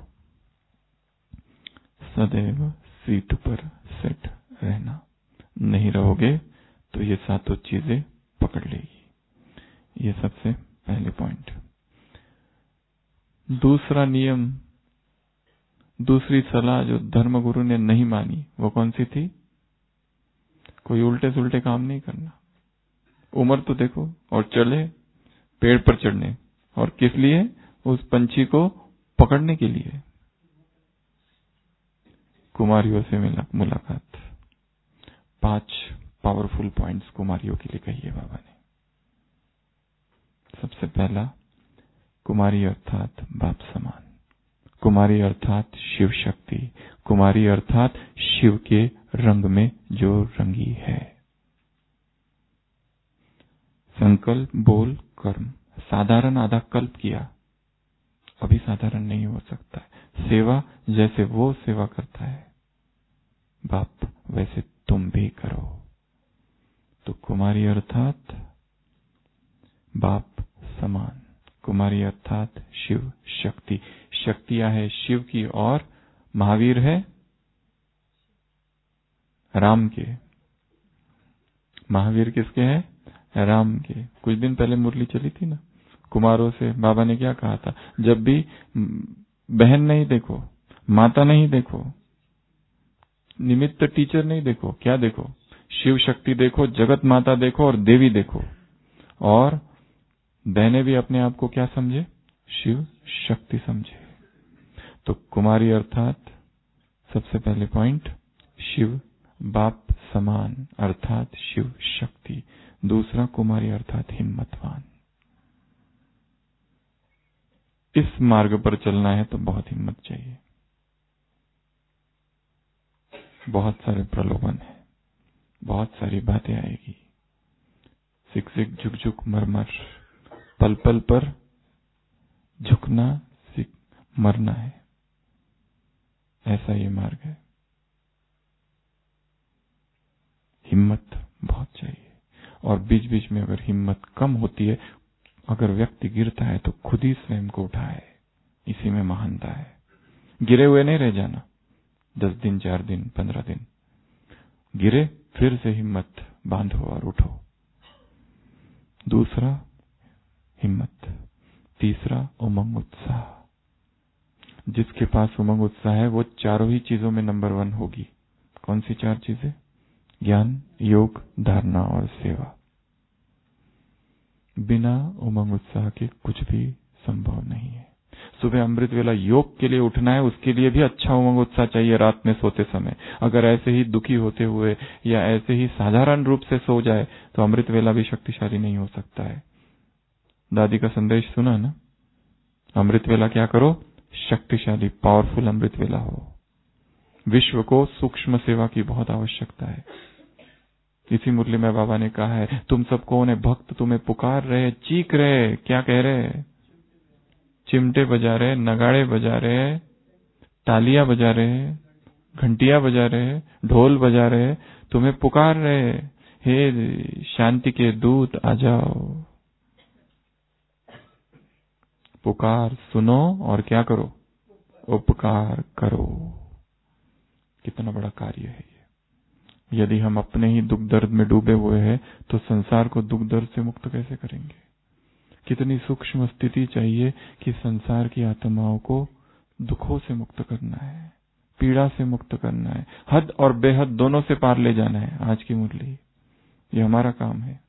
सदैव सीट पर सेट रहना, नहीं रहोगे तो ये सातों चीजें पकड़ लेगी। ये सबसे पहले पॉइंट। दूसरा नियम, दूसरी सलाह जो धर्मगुरु ने नहीं मानी वो कौन सी थी? कोई उल्टे सुल्टे काम नहीं करना। उम्र तो देखो, और चले पेड़ पर चढ़ने, और किस लिए? उस पंछी को पकड़ने के लिए। कुमारियों से मिला मुलाकात। पांच पावरफुल पॉइंट्स कुमारियों के लिए कहिए बाबा ने। सबसे पहला, कुमारी अर्थात बाप समान, कुमारी अर्थात शिव शक्ति, कुमारी अर्थात शिव के रंग में जो रंगी है। संकल्प, बोल, कर्म, साधारण आधा कल्प किया, अभी साधारण नहीं हो सकता है। सेवा, जैसे वो सेवा करता है बाप, वैसे तुम भी करो। तो कुमारी अर्थात बाप समान, कुमारी अर्थात शिव शक्ति। शक्तियां है शिव की, और महावीर है राम के। महावीर किसके हैं? राम के। कुछ दिन पहले मुरली चली थी ना, कुमारों से बाबा ने क्या कहा था? जब भी बहन नहीं देखो, माता नहीं देखो, निमित्त टीचर नहीं देखो, क्या देखो? शिव शक्ति देखो, जगत माता देखो, और देवी देखो। और बहनें भी अपने आप को क्या समझे? शिव शक्ति समझे। तो कुमारी अर्थात सबसे पहले पॉइंट शिव बाप समान अर्थात शिव शक्ति। दूसरा, कुमारी अर्थात हिम्मतवान। इस मार्ग पर चलना है तो बहुत हिम्मत चाहिए। बहुत सारे प्रलोभन है, बहुत सारी बातें आएगी, सिक सिक झुक झुक मर मर, पल पल पर झुकना सिक मरना है, ऐसा ये मार्ग है। हिम्मत बहुत चाहिए, और बीच बीच में अगर हिम्मत कम होती है, अगर व्यक्ति गिरता है तो खुद ही स्वयं को उठाए, इसी में महानता है। गिरे हुए नहीं रह जाना, दस दिन, चार दिन, पंद्रह दिन गिरे, फिर से हिम्मत बांधो और उठो। दूसरा हिम्मत। तीसरा उमंग उत्साह। जिसके पास उमंग उत्साह है वो चारों ही चीजों में नंबर वन होगी। कौन सी चार चीजें? ज्ञान, योग, धारणा और सेवा। बिना उमंग उत्साह के कुछ भी संभव नहीं है। सुबह अमृत वेला योग के लिए उठना है, उसके लिए भी अच्छा उमंग उत्साह चाहिए रात में सोते समय। अगर ऐसे ही दुखी होते हुए या ऐसे ही साधारण रूप से सो जाए तो अमृत वेला भी शक्तिशाली नहीं हो सकता है। दादी का संदेश सुना ना, अमृत वेला क्या करो? शक्तिशाली, पावरफुल अमृत वेला हो। विश्व को सूक्ष्म सेवा की बहुत आवश्यकता है। इसी मुरली में बाबा ने कहा है, तुम सब कौन है? भक्त तुम्हें पुकार रहे, चीख रहे, क्या कह रहे? चिमटे बजा रहे, नगाड़े बजा रहे, तालियां बजा रहे, घंटियां बजा रहे, ढोल बजा रहे, तुम्हें पुकार रहे, हे शांति के दूत आ जाओ। पुकार सुनो और क्या करो? उपकार करो। कितना बड़ा कार्य है ये। यदि हम अपने ही दुख दर्द में डूबे हुए हैं तो संसार को दुख दर्द से मुक्त कैसे करेंगे? कितनी सूक्ष्म स्थिति चाहिए कि संसार की आत्माओं को दुखों से मुक्त करना है, पीड़ा से मुक्त करना है, हद और बेहद दोनों से पार ले जाना है। आज की मुरली ये हमारा काम है,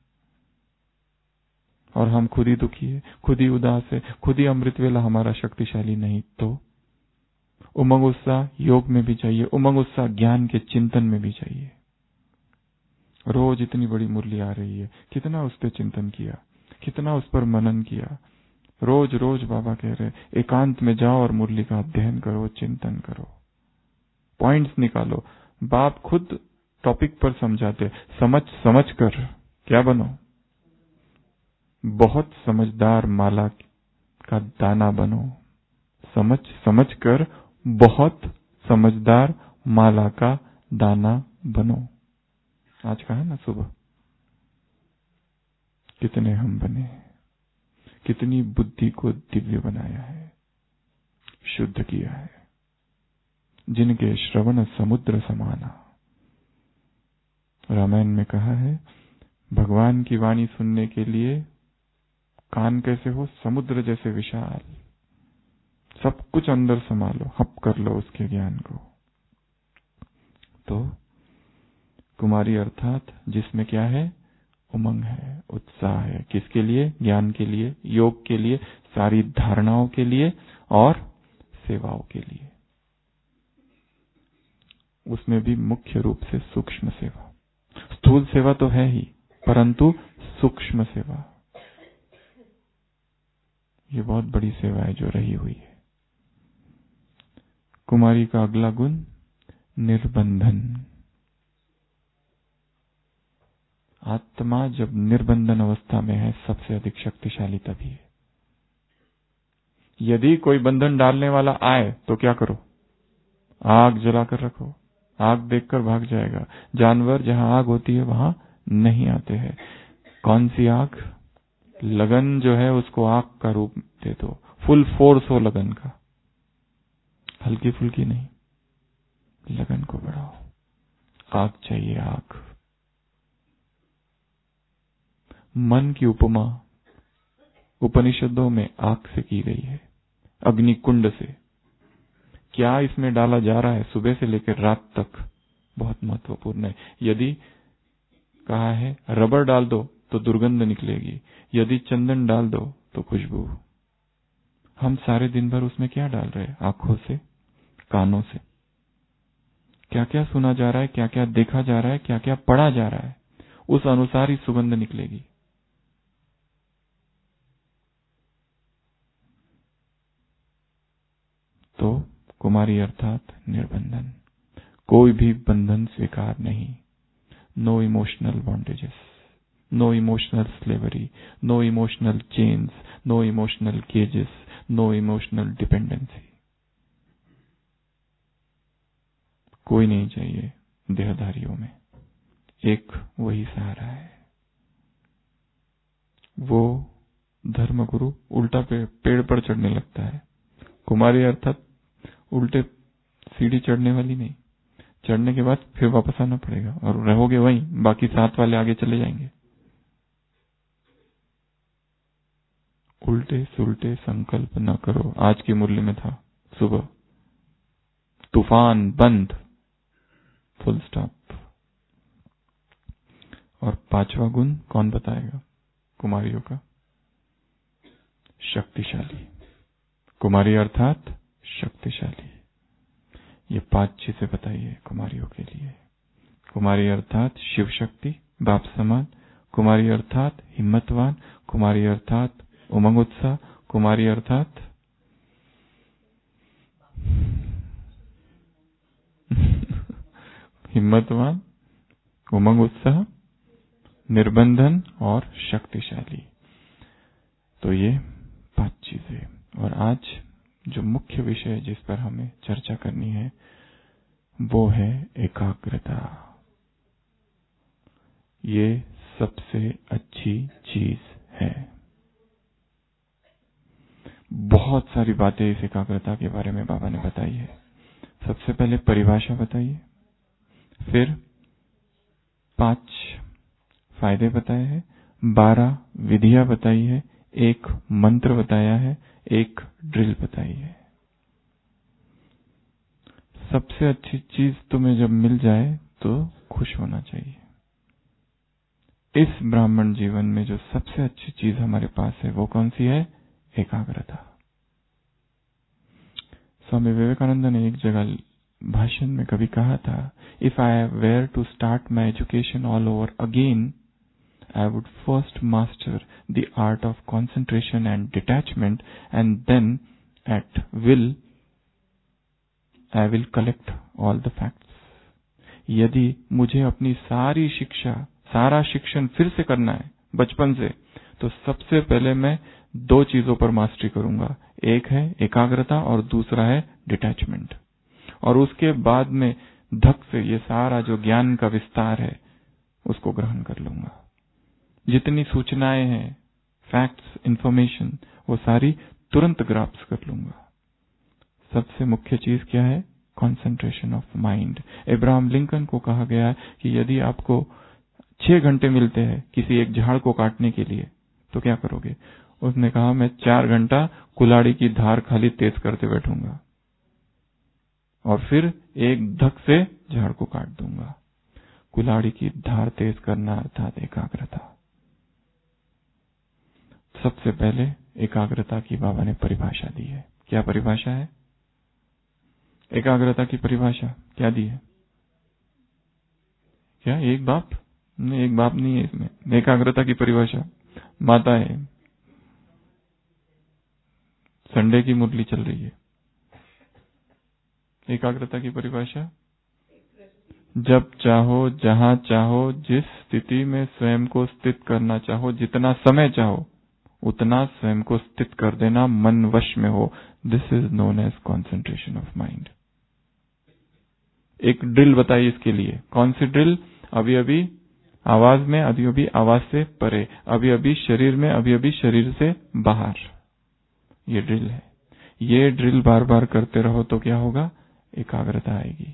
और हम खुद ही दुखी है, खुद ही उदास है, खुद ही अमृत वेला हमारा शक्तिशाली नहीं। तो उमंग उत्साह योग में भी चाहिए, उमंग उत्साह ज्ञान के चिंतन में भी चाहिए। रोज इतनी बड़ी मुरली आ रही है, कितना उस पर चिंतन किया, कितना उस पर मनन किया। रोज रोज बाबा कह रहे एकांत में जाओ और मुरली का अध्ययन करो, चिंतन करो, पॉइंट्स निकालो। बाप खुद टॉपिक पर समझाते, समझ समझ कर क्या बनो। बहुत समझदार माला का दाना बनो। समझ समझ कर बहुत समझदार माला का दाना बनो। आज कहा ना सुबह, कितने हम बने, कितनी बुद्धि को दिव्य बनाया है, शुद्ध किया है, जिनके श्रवण समुद्र समाना। रामायण में कहा है, भगवान की वाणी सुनने के लिए कान कैसे हो, समुद्र जैसे विशाल, सब कुछ अंदर समा लो, हप कर लो उसके ज्ञान को। तो कुमारी अर्थात जिसमें क्या है, उमंग है, उत्साह है। किसके लिए? ज्ञान के लिए, योग के लिए, सारी धारणाओं के लिए और सेवाओं के लिए। उसमें भी मुख्य रूप से सूक्ष्म सेवा। स्थूल सेवा तो है ही, परंतु सूक्ष्म सेवा, ये बहुत बड़ी सेवा है जो रही हुई है। कुमारी का अगला गुण निर्बंधन। आत्मा जब निर्बंधन अवस्था में है, सबसे अधिक शक्तिशाली तभी है। यदि कोई बंधन डालने वाला आए तो क्या करो? आग जलाकर रखो, आग देखकर भाग जाएगा। जानवर जहां आग होती है वहां नहीं आते हैं। कौन सी आग? लगन जो है उसको आग का रूप दे दो, फुल फोर्स हो लगन का, हल्की फुल्की नहीं, लगन को बढ़ाओ। आग चाहिए, आग। मन की उपमा उपनिषदों में आग से की गई है, अग्नि कुंड से। क्या इसमें डाला जा रहा है सुबह से लेकर रात तक, बहुत महत्वपूर्ण है। यदि कहा है रबर डाल दो तो दुर्गंध निकलेगी, यदि चंदन डाल दो तो खुशबू। हम सारे दिन भर उसमें क्या डाल रहे हैं? आंखों से, कानों से क्या क्या सुना जा रहा है, क्या क्या देखा जा रहा है, क्या क्या पढ़ा जा रहा है, उस अनुसार ही सुगंध निकलेगी। तो कुमारी अर्थात निर्बंधन, कोई भी बंधन स्वीकार नहीं। No emotional bondages, no emotional slavery, no emotional chains, no emotional cages, no emotional dependency. कोई नहीं चाहिए देहधारियों में, एक वही सहारा है। वो धर्मगुरु उल्टा पे, पेड़ पर चढ़ने लगता है। कुमारी अर्थात उल्टे सीढ़ी चढ़ने वाली नहीं, चढ़ने के बाद फिर वापस आना पड़ेगा और रहोगे वहीं, बाकी साथ वाले आगे चले जाएंगे। उल्टे सुलटे संकल्प न करो। आज की मुरली में था सुबह, तूफान बंद, फुल स्टॉप। और पांचवा गुण कौन बताएगा कुमारियों का? शक्तिशाली। कुमारी अर्थात शक्तिशाली। ये पांच चीजें बताइए कुमारियों के लिए। कुमारी अर्थात शिव शक्ति, बाप समान। कुमारी अर्थात हिम्मतवान। कुमारी अर्थात उमंग उत्साह। कुमारी अर्थात हिम्मतवान, उमंग उत्साह, निर्बंधन और शक्तिशाली। तो ये पांच चीजें। और आज जो मुख्य विषय जिस पर हमें चर्चा करनी है वो है एकाग्रता। ये सबसे अच्छी चीज है। बहुत सारी बातें इस एकाग्रता के बारे में बाबा ने बताई है। सबसे पहले परिभाषा बताइए, फिर पांच फायदे बताए हैं, बारह विधियां बताई है, एक मंत्र बताया है, एक ड्रिल बताई है। सबसे अच्छी चीज तुम्हें जब मिल जाए तो खुश होना चाहिए। इस ब्राह्मण जीवन में जो सबसे अच्छी चीज हमारे पास है वो कौन सी है? एकाग्रता। स्वामी विवेकानंद ने एक जगह भाषण में कभी कहा था, if I were to start my education all over again, I would first master the art of concentration and detachment, and then at will I will collect all the facts. यदि मुझे अपनी सारी शिक्षा, सारा शिक्षण फिर से करना है बचपन से, तो सबसे पहले मैं दो चीजों पर मास्टरी करूंगा, एक है एकाग्रता और दूसरा है डिटैचमेंट। और उसके बाद में धक से ये सारा जो ज्ञान का विस्तार है उसको ग्रहण कर लूंगा। जितनी सूचनाएं हैं, फैक्ट्स, इंफॉर्मेशन, वो सारी तुरंत ग्रास्प कर लूंगा। सबसे मुख्य चीज क्या है? Concentration of mind. Abraham Lincoln को कहा गया है कि यदि आपको छह घंटे मिलते हैं किसी एक झाड़ को काटने के लिए तो क्या करोगे? उसने कहा मैं चार घंटा कुल्हाड़ी की धार खाली तेज करते बैठूंगा और फिर एक धक से झाड़ को काट दूंगा। कुल्हाड़ी की धार तेज करना अर्थात एकाग्रता। सबसे पहले एकाग्रता की बाबा ने परिभाषा दी है। क्या परिभाषा है? एकाग्रता की परिभाषा क्या दी है? क्या एक बाप? नहीं, एक बाप नहीं है इसमें। एकाग्रता की परिभाषा माता है। संडे की मुरली चल रही है। एकाग्रता की परिभाषा, जब चाहो, जहां चाहो, जिस स्थिति में स्वयं को स्थित करना चाहो, जितना समय चाहो उतना स्वयं को स्थित कर देना, मन वश में हो। This is known as concentration of mind. एक ड्रिल बताइए इसके लिए। कौन सी ड्रिल? अभी अभी आवाज में, अभी अभी आवाज से परे, अभी अभी शरीर में, अभी अभी शरीर से बाहर। ये ड्रिल है। ये ड्रिल बार बार करते रहो तो क्या होगा? एकाग्रता आएगी।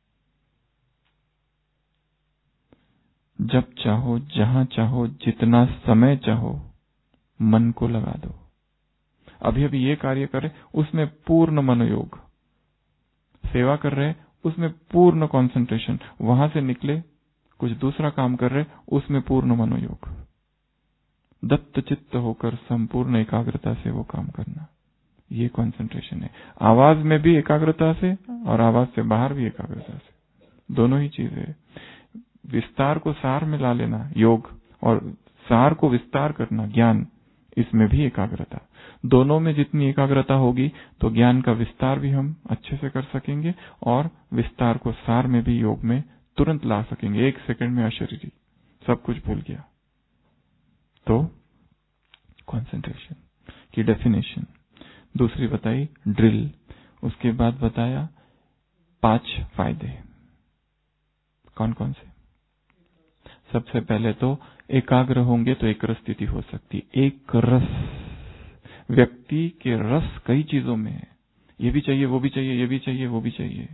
जब चाहो, जहां चाहो, जितना समय चाहो, मन को लगा दो। अभी अभी ये कार्य कर रहे, उसमें पूर्ण मनोयोग। सेवा कर रहे, उसमें पूर्ण कंसंट्रेशन। वहां से निकले, कुछ दूसरा काम कर रहे, उसमें पूर्ण मनोयोग। दत्त चित्त होकर संपूर्ण एकाग्रता से वो काम करना, ये कंसंट्रेशन है। आवाज में भी एकाग्रता से और आवाज से बाहर भी एकाग्रता से, दोनों ही चीजें। विस्तार को सार में ला लेना योग, और सार को विस्तार करना ज्ञान, इसमें भी एकाग्रता। दोनों में जितनी एकाग्रता होगी तो ज्ञान का विस्तार भी हम अच्छे से कर सकेंगे और विस्तार को सार में भी योग में तुरंत ला सकेंगे। एक सेकंड में अशरीरी, सब कुछ भूल गया। तो कंसंट्रेशन की डेफिनेशन दूसरी बताई, ड्रिल। उसके बाद बताया पांच फायदे। कौन कौन से? सबसे पहले तो एकाग्र होंगे तो एक रस स्थिति हो सकती। एक रस, व्यक्ति के रस कई चीजों में है। ये भी चाहिए, वो भी चाहिए, ये भी चाहिए, वो भी चाहिए।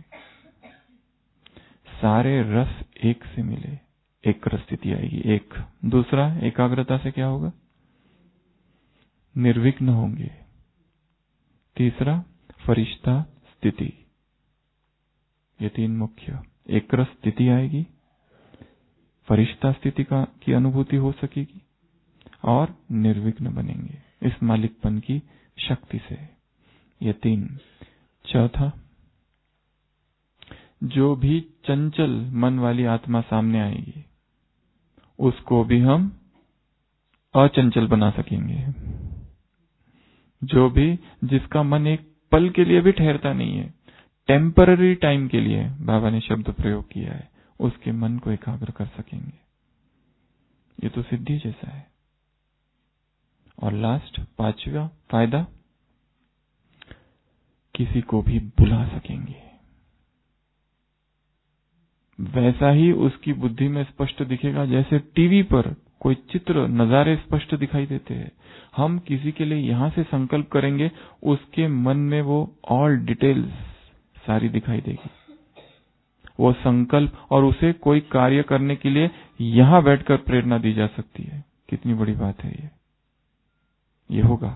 सारे रस एक से मिले, एक रस स्थिति आएगी। एक दूसरा, एकाग्रता से क्या होगा? निर्विघ्न होंगे। तीसरा, फरिश्ता स्थिति। ये तीन मुख्य। एक रस स्थिति आएगी, फरिश्ता स्थिति का की अनुभूति हो सकेगी और निर्विघ्न बनेंगे इस मालिकपन की शक्ति से। ये तीन। चौथा, जो भी चंचल मन वाली आत्मा सामने आएगी उसको भी हम अचंचल बना सकेंगे। जो भी, जिसका मन एक पल के लिए भी ठहरता नहीं है, टेम्पररी टाइम के लिए बाबा ने शब्द प्रयोग किया है, उसके मन को एकाग्र कर सकेंगे। ये तो सिद्धि जैसा है। और लास्ट, पांचवा फायदा, किसी को भी बुला सकेंगे। वैसा ही उसकी बुद्धि में स्पष्ट दिखेगा जैसे टीवी पर कोई चित्र, नजारे स्पष्ट दिखाई देते हैं। हम किसी के लिए यहां से संकल्प करेंगे, उसके मन में वो ऑल डिटेल्स सारी दिखाई देगी। वो संकल्प, और उसे कोई कार्य करने के लिए यहां बैठकर प्रेरणा दी जा सकती है। कितनी बड़ी बात है ये। ये होगा,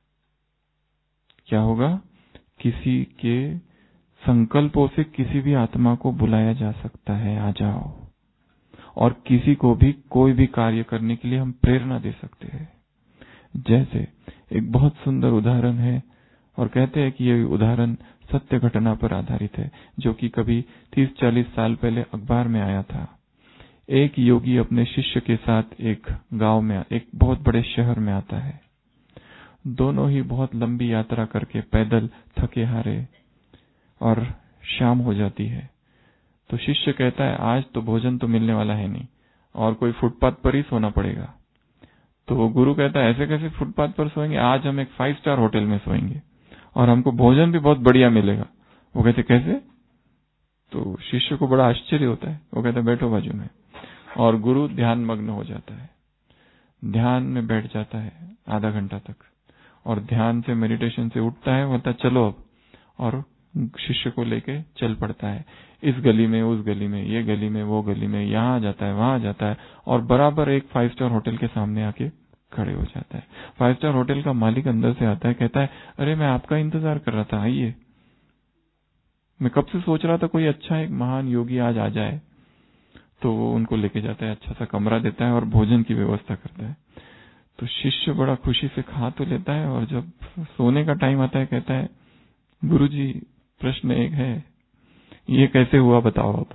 क्या होगा? किसी के संकल्पों से किसी भी आत्मा को बुलाया जा सकता है, आ जाओ। और किसी को भी कोई भी कार्य करने के लिए हम प्रेरणा दे सकते हैं। जैसे एक बहुत सुंदर उदाहरण है, और कहते हैं कि यह उदाहरण सत्य घटना पर आधारित है, जो कि कभी तीस चालीस साल पहले अखबार में आया था। एक योगी अपने शिष्य के साथ एक गांव में, एक बहुत बड़े शहर में आता है। दोनों ही बहुत लंबी यात्रा करके पैदल थके हारे, और शाम हो जाती है। तो शिष्य कहता है आज तो भोजन तो मिलने वाला है नहीं, और कोई फुटपाथ पर ही सोना पड़ेगा। तो वो गुरु कहता है ऐसे कैसे फुटपाथ पर सोएंगे, आज हम एक फाइव स्टार होटल में सोएंगे और हमको भोजन भी बहुत बढ़िया मिलेगा। वो कहते कैसे? तो शिष्य को बड़ा आश्चर्य होता है। वो कहता है बैठो बाजू में, और गुरु ध्यान मग्न हो जाता है, ध्यान में बैठ जाता है आधा घंटा तक, और ध्यान से मेडिटेशन से उठता है, बोलता चलो अब, और शिष्य को लेके चल पड़ता है, इस गली में उस गली में, ये गली में वो गली में, यहाँ जाता है वहां जाता है, और बराबर एक फाइव स्टार होटल के सामने आके खड़े हो जाता है। फाइव स्टार होटल का मालिक अंदर से आता है, कहता है अरे मैं आपका इंतजार कर रहा था, आइए, मैं कब से सोच रहा था कोई अच्छा एक महान योगी आज आ जाए। तो वो उनको लेके जाता है, अच्छा सा कमरा देता है और भोजन की व्यवस्था करता है। तो शिष्य बड़ा खुशी से खा तो लेता है, और जब सोने का टाइम आता है कहता है गुरुजी प्रश्न एक है, ये कैसे हुआ बताओ अब,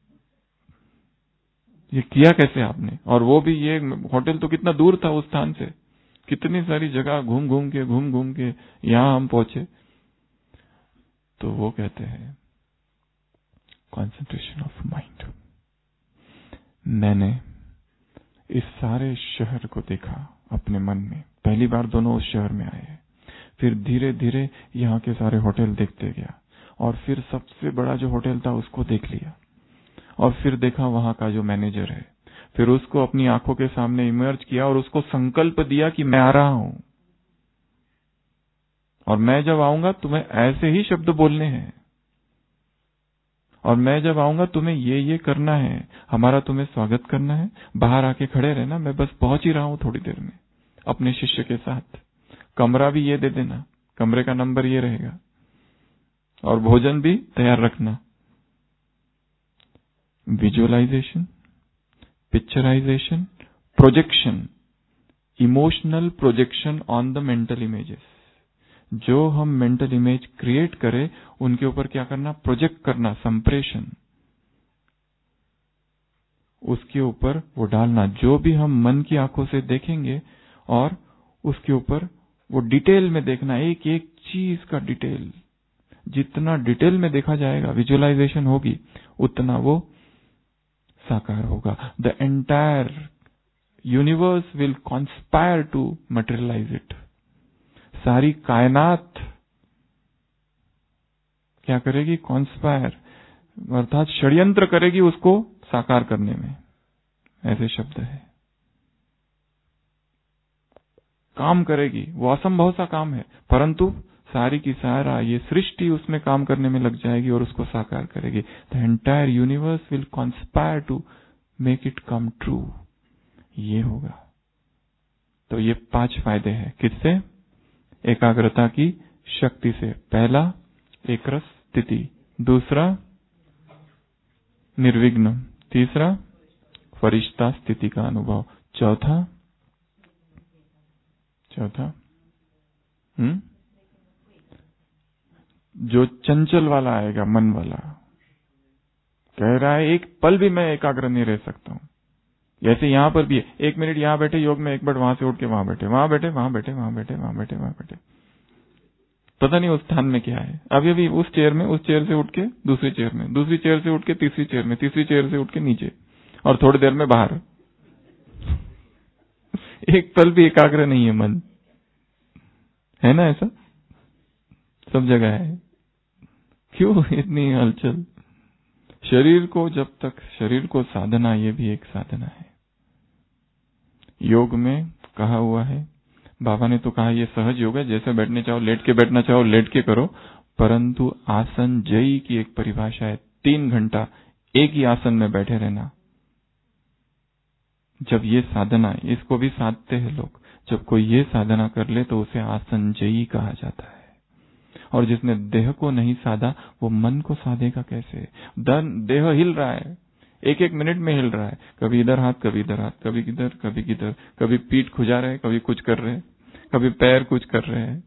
ये किया कैसे आपने? और वो भी ये होटल तो कितना दूर था उस स्थान से, कितनी सारी जगह घूम घूम के घूम घूम के यहां हम पहुंचे। तो वो कहते हैं कंसंट्रेशन ऑफ माइंड। मैंने इस सारे शहर को देखा अपने मन में, पहली बार दोनों उस शहर में आए, फिर धीरे धीरे यहाँ के सारे होटल देखते गया, और फिर सबसे बड़ा जो होटल था उसको देख लिया, और फिर देखा वहां का जो मैनेजर है, फिर उसको अपनी आंखों के सामने इमर्ज किया और उसको संकल्प दिया कि मैं आ रहा हूं, और मैं जब आऊंगा तुम्हें ऐसे ही शब्द बोलने हैं, और मैं जब आऊंगा तुम्हें ये ये करना है, हमारा तुम्हें स्वागत करना है, बाहर आके खड़े रहना, मैं बस पहुंच ही रहा हूं थोड़ी देर में अपने शिष्य के साथ, कमरा भी ये दे देना, कमरे का नंबर ये रहेगा, और भोजन भी तैयार रखना। Visualisation, picturisation, projection, emotional projection on the mental images. जो हम मेंटल इमेज क्रिएट करें उनके ऊपर क्या करना, प्रोजेक्ट करना, संप्रेषण, उसके ऊपर वो डालना, जो भी हम मन की आंखों से देखेंगे, और उसके ऊपर वो डिटेल में देखना, एक एक चीज का डिटेल, जितना डिटेल में देखा जाएगा, विजुअलाइजेशन होगी, उतना वो साकार होगा। The entire universe will conspire to materialise it. सारी कायनात क्या करेगी, कॉन्स्पायर, अर्थात षड्यंत्र करेगी उसको साकार करने में, ऐसे शब्द है। काम करेगी, वो असंभव सा काम है, परंतु सारी की सारा ये सृष्टि उसमें काम करने में लग जाएगी और उसको साकार करेगी। The entire universe will conspire to make it come true, ये होगा। तो ये पांच फायदे हैं, किससे? एकाग्रता की शक्ति से। पहला एकरस स्थिति, दूसरा निर्विघ्न, तीसरा फरिश्ता स्थिति का अनुभव, चौथा चौथा हम्म जो चंचल वाला आएगा, मन वाला कह रहा है एक पल भी मैं एकाग्र नहीं रह सकता हूं। जैसे यहां पर भी है, एक मिनट यहां बैठे योग में, एक मिनट वहां से उठ के वहां बैठे, वहां बैठे वहां बैठे वहां बैठे वहां बैठे वहां बैठे, पता नहीं उस स्थान में क्या है। अभी अभी उस चेयर में, उस चेयर से उठ के दूसरी चेयर में, दूसरी चेयर से उठ के तीसरी चेयर में, तीसरी चेयर से उठ के नीचे, और थोड़ी देर में बाहर। एक पल भी एकाग्र नहीं है मन, है ना? ऐसा सब जगह है। क्यों इतनी हलचल? शरीर को, जब तक शरीर को साधना, ये भी एक साधना है। योग में कहा हुआ है, बाबा ने तो कहा ये सहज योग है, जैसे बैठने चाहो लेट के बैठना चाहो लेट के करो, परंतु आसन जयी की एक परिभाषा है, तीन घंटा एक ही आसन में बैठे रहना। जब ये साधना, इसको भी साधते हैं लोग, जब कोई ये साधना कर ले तो उसे आसन जयी कहा जाता है। और जिसने देह को नहीं साधा वो मन को साधेगा कैसे? देह हिल रहा है, एक एक मिनट में हिल रहा है, कभी इधर हाथ कभी इधर हाथ, कभी किधर कभी किधर, कभी पीठ खुजा रहे, कभी कुछ कर रहे, कभी पैर कुछ कर रहे हैं।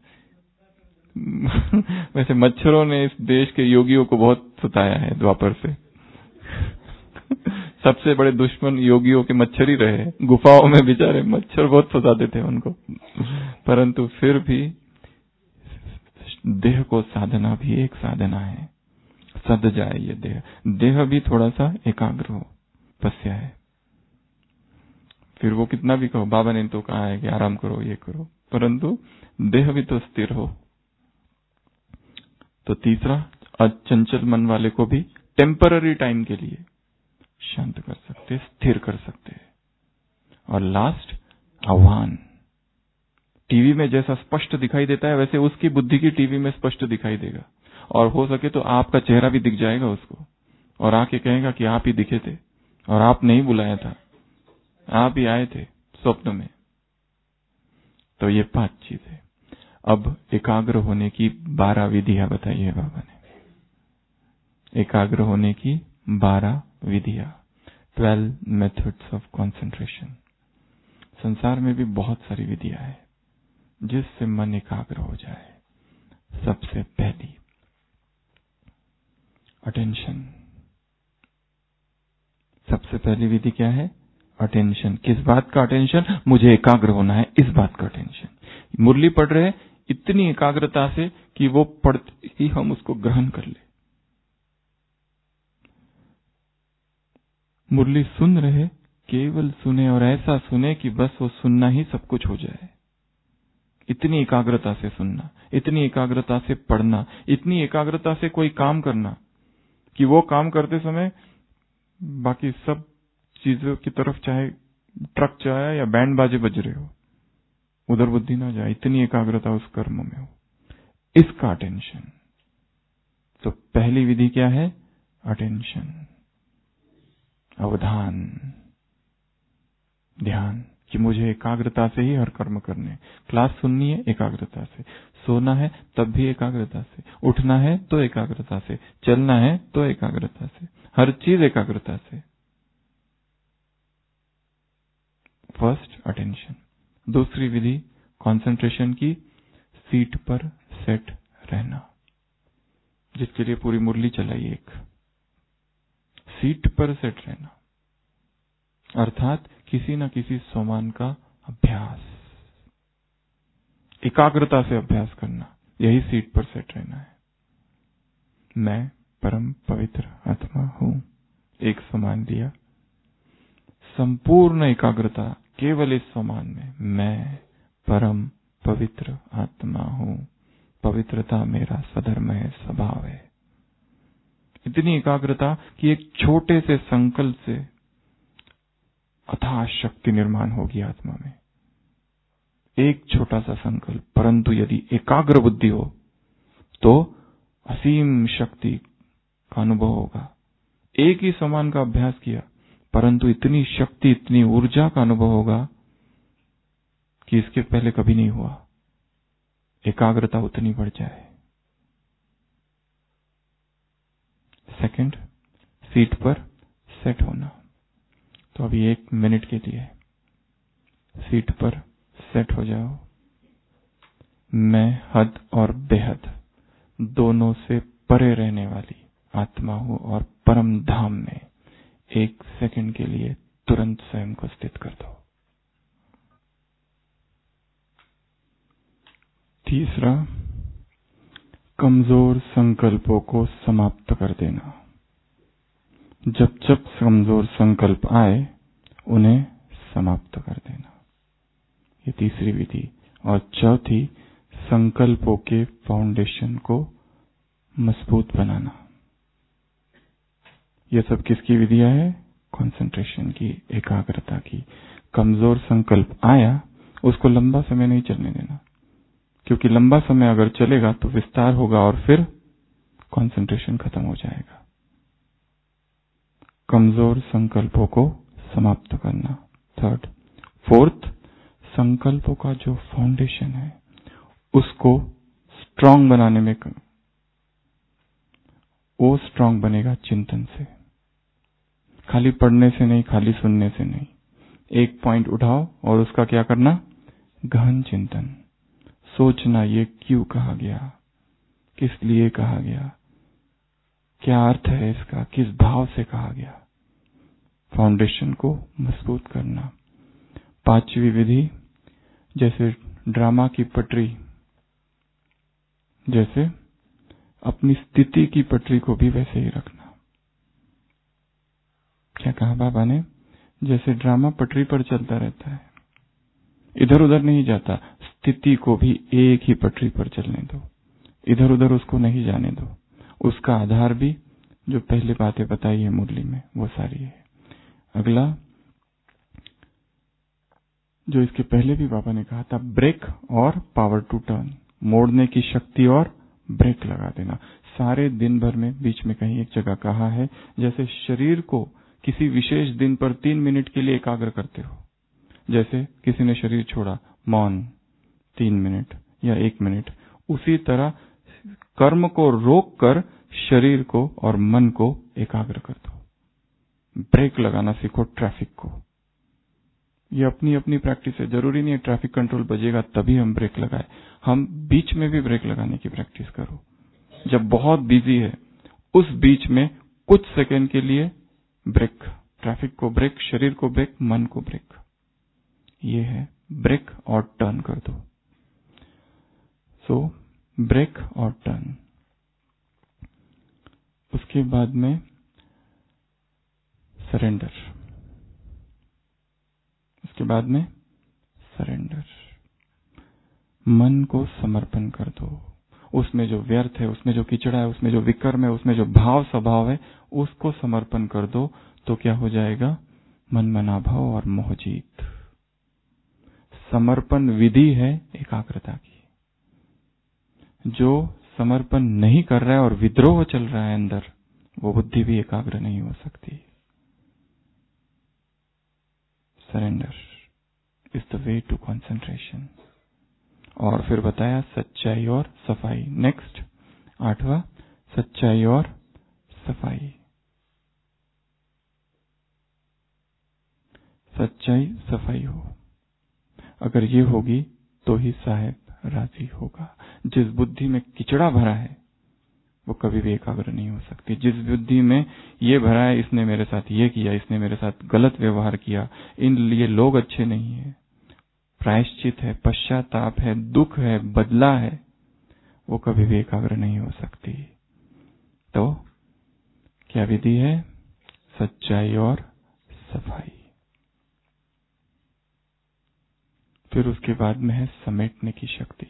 वैसे मच्छरों ने इस देश के योगियों को बहुत सताया है द्वापर से। सबसे बड़े दुश्मन योगियों के मच्छर ही रहे, गुफाओं में बेचारे मच्छर बहुत सताते थे उनको। परंतु फिर भी देह को साधना भी एक साधना है, सद जाए ये देह, देह भी थोड़ा सा एकाग्र हो, तपस्या है। फिर वो कितना भी कहो, बाबा ने तो कहा है कि आराम करो, ये करो, परंतु देह भी तो स्थिर हो। तो तीसरा, अचंचल मन वाले को भी टेम्पररी टाइम के लिए शांत कर सकते, स्थिर कर सकते। और लास्ट, आह्वान। टीवी में जैसा स्पष्ट दिखाई देता है वैसे उसकी बुद्धि की टीवी में स्पष्ट दिखाई देगा, और हो सके तो आपका चेहरा भी दिख जाएगा उसको, और आके कहेगा कि आप ही दिखे थे और आप नहीं बुलाया था, आप ही आए थे स्वप्न में। तो ये पांच चीजें। अब एकाग्र होने की बारह विधियां बताई है बाबा ने। एकाग्र होने की बारह विधियां, ट्वेल्व मेथड्स ऑफ कंसंट्रेशन। संसार में भी बहुत सारी विधियां हैं जिससे मन एकाग्र हो जाए। सबसे पहली, अटेंशन। सबसे पहली विधि क्या है? अटेंशन। किस बात का अटेंशन? मुझे एकाग्र होना है, इस बात का अटेंशन। मुरली पढ़ रहे इतनी एकाग्रता से कि वो पढ़ते ही हम उसको ग्रहण कर ले। मुरली सुन रहे, केवल सुने और ऐसा सुने कि बस वो सुनना ही सब कुछ हो जाए। इतनी एकाग्रता से सुनना, इतनी एकाग्रता से पढ़ना, इतनी एकाग्रता से कोई काम करना कि वो काम करते समय बाकी सब चीजों की तरफ, चाहे ट्रक जाए या बैंड बाजे बज रहे हो, उधर बुद्धि ना जाए। इतनी एकाग्रता उस कर्म में हो, इसका अटेंशन। तो पहली विधि क्या है? अटेंशन, अवधान, ध्यान, कि मुझे एकाग्रता से ही हर कर्म करने। क्लास सुननी है एकाग्रता से, सोना है तब भी एकाग्रता से, उठना है तो एकाग्रता से, चलना है तो एकाग्रता से, हर चीज एकाग्रता से। First, attention. दूसरी विधि कंसंट्रेशन की, सीट पर सेट रहना, जिसके लिए पूरी मुरली चलाई। एक सीट पर सेट रहना अर्थात किसी न किसी सोमान का अभ्यास, एकाग्रता से अभ्यास करना, यही सीट पर सेट रहना है। मैं परम पवित्र आत्मा हूं, एक सोमान लिया, संपूर्ण एकाग्रता केवल इस सोमान में। मैं परम पवित्र आत्मा हूं, पवित्रता मेरा सधर्मय स्वभाव है। इतनी एकाग्रता कि एक छोटे से संकल्प से अथाह शक्ति निर्माण होगी आत्मा में। एक छोटा सा संकल्प, परंतु यदि एकाग्र बुद्धि हो तो असीम शक्ति का अनुभव होगा। एक ही समान का अभ्यास किया, परंतु इतनी शक्ति, इतनी ऊर्जा का अनुभव होगा कि इसके पहले कभी नहीं हुआ। एकाग्रता उतनी बढ़ जाए। सेकंड, सीट पर सेट होना। तो अभी एक मिनट के लिए सीट पर सेट हो जाओ। मैं हद और बेहद दोनों से परे रहने वाली आत्मा हूं और परम धाम में एक सेकंड के लिए तुरंत स्वयं को स्थित कर दो। तीसरा, कमजोर संकल्पों को समाप्त कर देना। जब जब कमजोर संकल्प आए उन्हें समाप्त कर देना, ये तीसरी विधि। और चौथी, संकल्पों के फाउंडेशन को मजबूत बनाना। ये सब किसकी विधियां है? कंसंट्रेशन की, एकाग्रता की। कमजोर संकल्प आया, उसको लंबा समय नहीं चलने देना, क्योंकि लंबा समय अगर चलेगा तो विस्तार होगा और फिर कंसंट्रेशन खत्म हो जाएगा। कमजोर संकल्पों को समाप्त करना। थर्ड, फोर्थ, संकल्पों का जो फाउंडेशन है उसको स्ट्रांग बनाने में, वो स्ट्रांग बनेगा चिंतन से, खाली पढ़ने से नहीं, खाली सुनने से नहीं। एक पॉइंट उठाओ और उसका क्या करना? गहन चिंतन, सोचना, ये क्यों कहा गया, किस लिए कहा गया, क्या अर्थ है इसका, किस भाव से कहा गया। फाउंडेशन को मजबूत करना। पांचवी विधि, जैसे ड्रामा की पटरी, जैसे अपनी स्थिति की पटरी को भी वैसे ही रखना। क्या कहा बाबा ने? जैसे ड्रामा पटरी पर चलता रहता है, इधर उधर नहीं जाता। स्थिति को भी एक ही पटरी पर चलने दो, इधर उधर उसको नहीं जाने दो। उसका आधार भी जो पहले बातें बताई है मुरली में वो सारी है। अगला जो इसके पहले भी बाबा ने कहा था, ब्रेक और पावर टू टर्न, मोड़ने की शक्ति और ब्रेक लगा देना। सारे दिन भर में बीच में कहीं एक जगह कहा है, जैसे शरीर को किसी विशेष दिन पर तीन मिनट के लिए एकाग्र करते हो। जैसे किसी ने शरीर छोड़ा, मौन तीन मिनट या एक मिनट, उसी तरह कर्म को रोक कर शरीर को और मन को एकाग्र कर दो। ब्रेक लगाना सीखो ट्रैफिक को। ये अपनी अपनी प्रैक्टिस है, जरूरी नहीं है ट्रैफिक कंट्रोल बजेगा तभी हम ब्रेक लगाए। हम बीच में भी ब्रेक लगाने की प्रैक्टिस करो। जब बहुत बिजी है उस बीच में कुछ सेकंड के लिए ब्रेक, ट्रैफिक को ब्रेक, शरीर को ब्रेक, मन को ब्रेक। ये है ब्रेक और टर्न कर दो। सो ब्रेक और टर्न। उसके बाद में सरेंडर। उसके बाद में सरेंडर। मन को समर्पण कर दो। उसमें जो व्यर्थ है, उसमें जो किचड़ा है, उसमें जो विकर्म है, उसमें जो भाव स्वभाव है, उसको समर्पण कर दो। तो क्या हो जाएगा? मन मना भाव और मोहजीत। समर्पण विधि है एकाग्रता की। जो समर्पण नहीं कर रहा है और विद्रोह चल रहा है अंदर, वो बुद्धि भी एकाग्र नहीं हो सकती। Surrender is the way to concentration. और फिर बताया सच्चाई और सफाई। नेक्स्ट आठवां, सच्चाई और सफाई। सच्चाई सफाई हो, अगर ये होगी तो ही साहेब राजी होगा। जिस बुद्धि में किचड़ा भरा है वो कभी भी एकाग्र नहीं हो सकती। जिस बुद्धि में ये भरा है, इसने मेरे साथ ये किया, इसने मेरे साथ गलत व्यवहार किया, इन लिए लोग अच्छे नहीं है, प्रायश्चित है, पश्चाताप है, दुख है, बदला है, वो कभी भी एकाग्र नहीं हो सकती। तो क्या विधि है? सच्चाई और सफाई। फिर उसके बाद में है समेटने की शक्ति।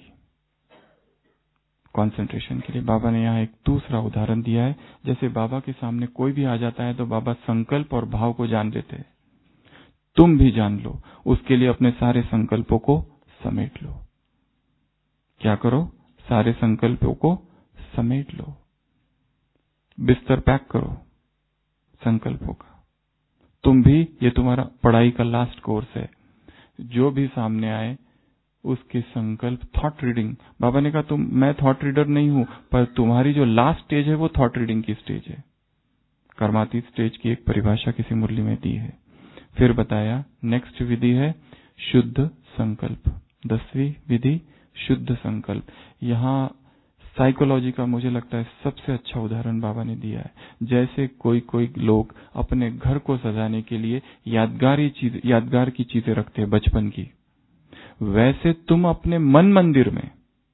कंसंट्रेशन के लिए बाबा ने यहाँ एक दूसरा उदाहरण दिया है। जैसे बाबा के सामने कोई भी आ जाता है तो बाबा संकल्प और भाव को जान लेते हैं। तुम भी जान लो, उसके लिए अपने सारे संकल्पों को समेट लो। क्या करो? सारे संकल्पों को समेट लो। बिस्तर पैक करो संकल्पों का। तुम भी, ये तुम्हारा पढ़ाई का लास्ट कोर्स है। जो भी सामने आए उसके संकल्प, थॉट रीडिंग। बाबा ने कहा तुम, मैं थॉट रीडर नहीं हूं, पर तुम्हारी जो लास्ट स्टेज है वो थॉट रीडिंग की स्टेज है। कर्मातीत स्टेज की एक परिभाषा किसी मुरली में दी है। फिर बताया नेक्स्ट विधि है शुद्ध संकल्प। दसवीं विधि शुद्ध संकल्प। यहाँ साइकोलॉजी का मुझे लगता है सबसे अच्छा उदाहरण बाबा ने दिया है। जैसे कोई कोई लोग अपने घर को सजाने के लिए यादगारी चीज यादगार की चीजें रखते हैं बचपन की, वैसे तुम अपने मन मंदिर में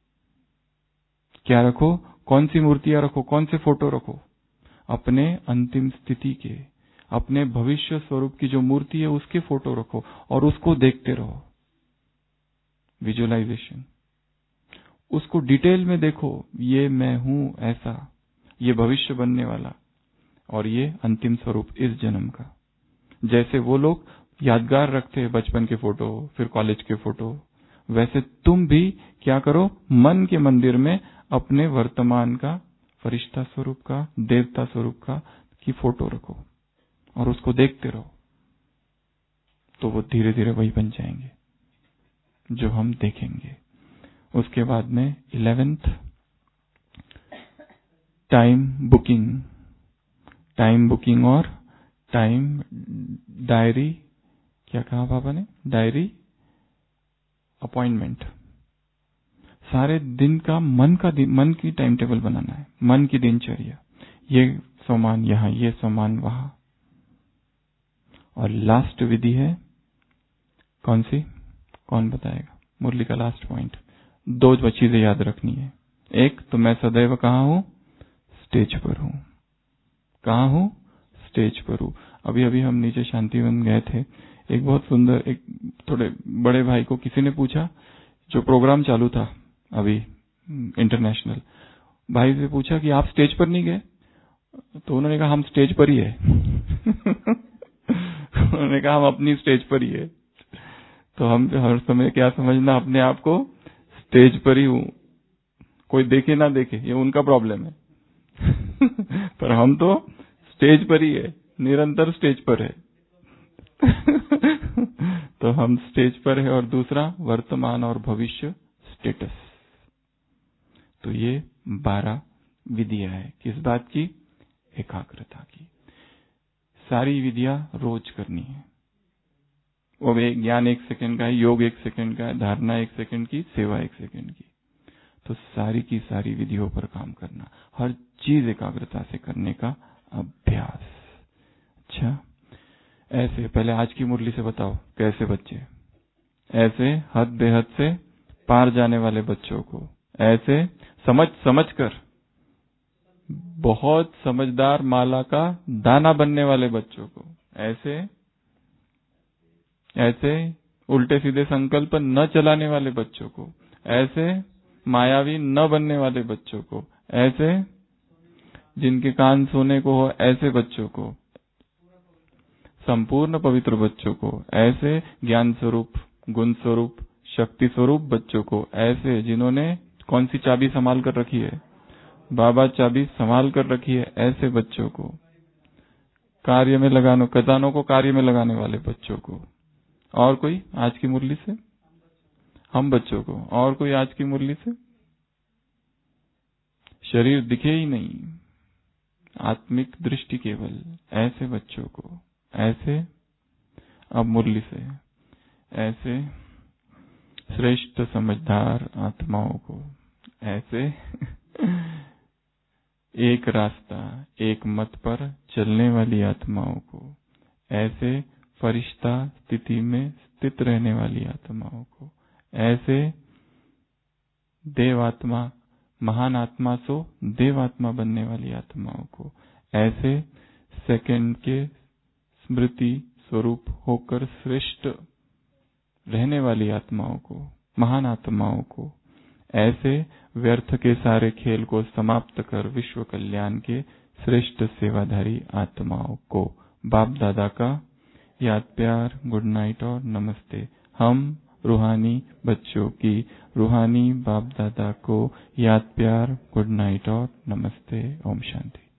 क्या रखो? कौन सी मूर्तियां रखो? कौन से फोटो रखो? अपने अंतिम स्थिति के, अपने भविष्य स्वरूप की जो मूर्ति है उसके फोटो रखो और उसको देखते रहो। विजुअलाइजेशन, उसको डिटेल में देखो। ये मैं हूं ऐसा, ये भविष्य बनने वाला, और ये अंतिम स्वरूप इस जन्म का। जैसे वो लोग यादगार रखते हैं बचपन के फोटो, फिर कॉलेज के फोटो, वैसे तुम भी क्या करो? मन के मंदिर में अपने वर्तमान का, फरिश्ता स्वरूप का, देवता स्वरूप का की फोटो रखो और उसको देखते रहो। तो वो धीरे धीरे वही बन जाएंगे जो हम देखेंगे। उसके बाद में eleventh, time booking. Time booking और टाइम डायरी, क्या कहा बाबा ने? Diary appointment. सारे दिन का मन का दिन, मन की टाइम टेबल बनाना है, मन की दिनचर्या। ये सामान यहां, ये सामान वहां। और लास्ट विधि है कौन सी? कौन बताएगा? मुरली का लास्ट पॉइंट। दो चीजें याद रखनी है। एक तो मैं सदैव कहां हूं? स्टेज पर हूं। कहां हूं? स्टेज पर हूँ। अभी अभी हम नीचे शांतिवन गए थे, एक बहुत सुंदर, एक थोड़े बड़े भाई को किसी ने पूछा, जो प्रोग्राम चालू था अभी इंटरनेशनल, भाई से पूछा कि आप स्टेज पर नहीं गए? तो उन्होंने कहा हम स्टेज पर ही है। उन्होंने कहा हम अपनी स्टेज पर ही है। तो हम हर समय क्या समझना, अपने आप को स्टेज पर ही हूं, कोई देखे ना देखे ये उनका प्रॉब्लम है। पर हम तो स्टेज पर ही है, निरंतर स्टेज पर है। तो हम स्टेज पर है। और दूसरा वर्तमान और भविष्य स्टेटस। तो ये बारह विधियां है, किस बात की? एकाग्रता की। सारी विधियां रोज करनी है। वो ज्ञान एक सेकंड का है, योग एक सेकंड का है, धारणा एक सेकंड की, सेवा एक सेकंड की। तो सारी की सारी विधियों पर काम करना, हर चीज एकाग्रता से करने का अभ्यास। अच्छा, ऐसे पहले आज की मुरली से बताओ कैसे बच्चे, ऐसे हद बेहद से पार जाने वाले बच्चों को, ऐसे समझ समझ कर बहुत समझदार माला का दाना बनने वाले बच्चों को, ऐसे ऐसे उल्टे सीधे संकल्प न चलाने वाले बच्चों को, ऐसे मायावी न बनने वाले बच्चों को, ऐसे जिनके कान सोने को हो ऐसे बच्चों को, संपूर्ण पवित्र बच्चों को, ऐसे ज्ञान स्वरूप, गुण स्वरूप, शक्ति स्वरूप बच्चों को, ऐसे जिन्होंने कौन सी चाबी संभाल कर रखी है? बाबा चाबी संभाल कर रखी है, ऐसे बच्चों को कार्य में लगाने, खजानों को कार्य में लगाने वाले बच्चों को। और कोई आज की मुरली से? हम बच्चों को। और कोई आज की मुरली से? शरीर दिखे ही नहीं, आत्मिक दृष्टि केवल, ऐसे बच्चों को। ऐसे अब मुरली से, ऐसे श्रेष्ठ समझदार आत्माओं को, ऐसे एक रास्ता एक मत पर चलने वाली आत्माओं को, ऐसे फरिश्ता स्थिति में स्थित रहने वाली आत्माओं को, ऐसे देवात्मा, महान आत्मा सो देवात्मा बनने वाली आत्माओं को, ऐसे सेकंड के स्मृति स्वरूप होकर श्रेष्ठ रहने वाली आत्माओं को, महान आत्माओं को, ऐसे व्यर्थ के सारे खेल को समाप्त कर विश्व कल्याण के श्रेष्ठ सेवाधारी आत्माओं को। बाप दादा का याद, प्यार, गुड नाइट और नमस्ते। हम रूहानी बच्चों की रूहानी बाप दादा को याद, प्यार, गुड नाइट और नमस्ते। ओम शांति।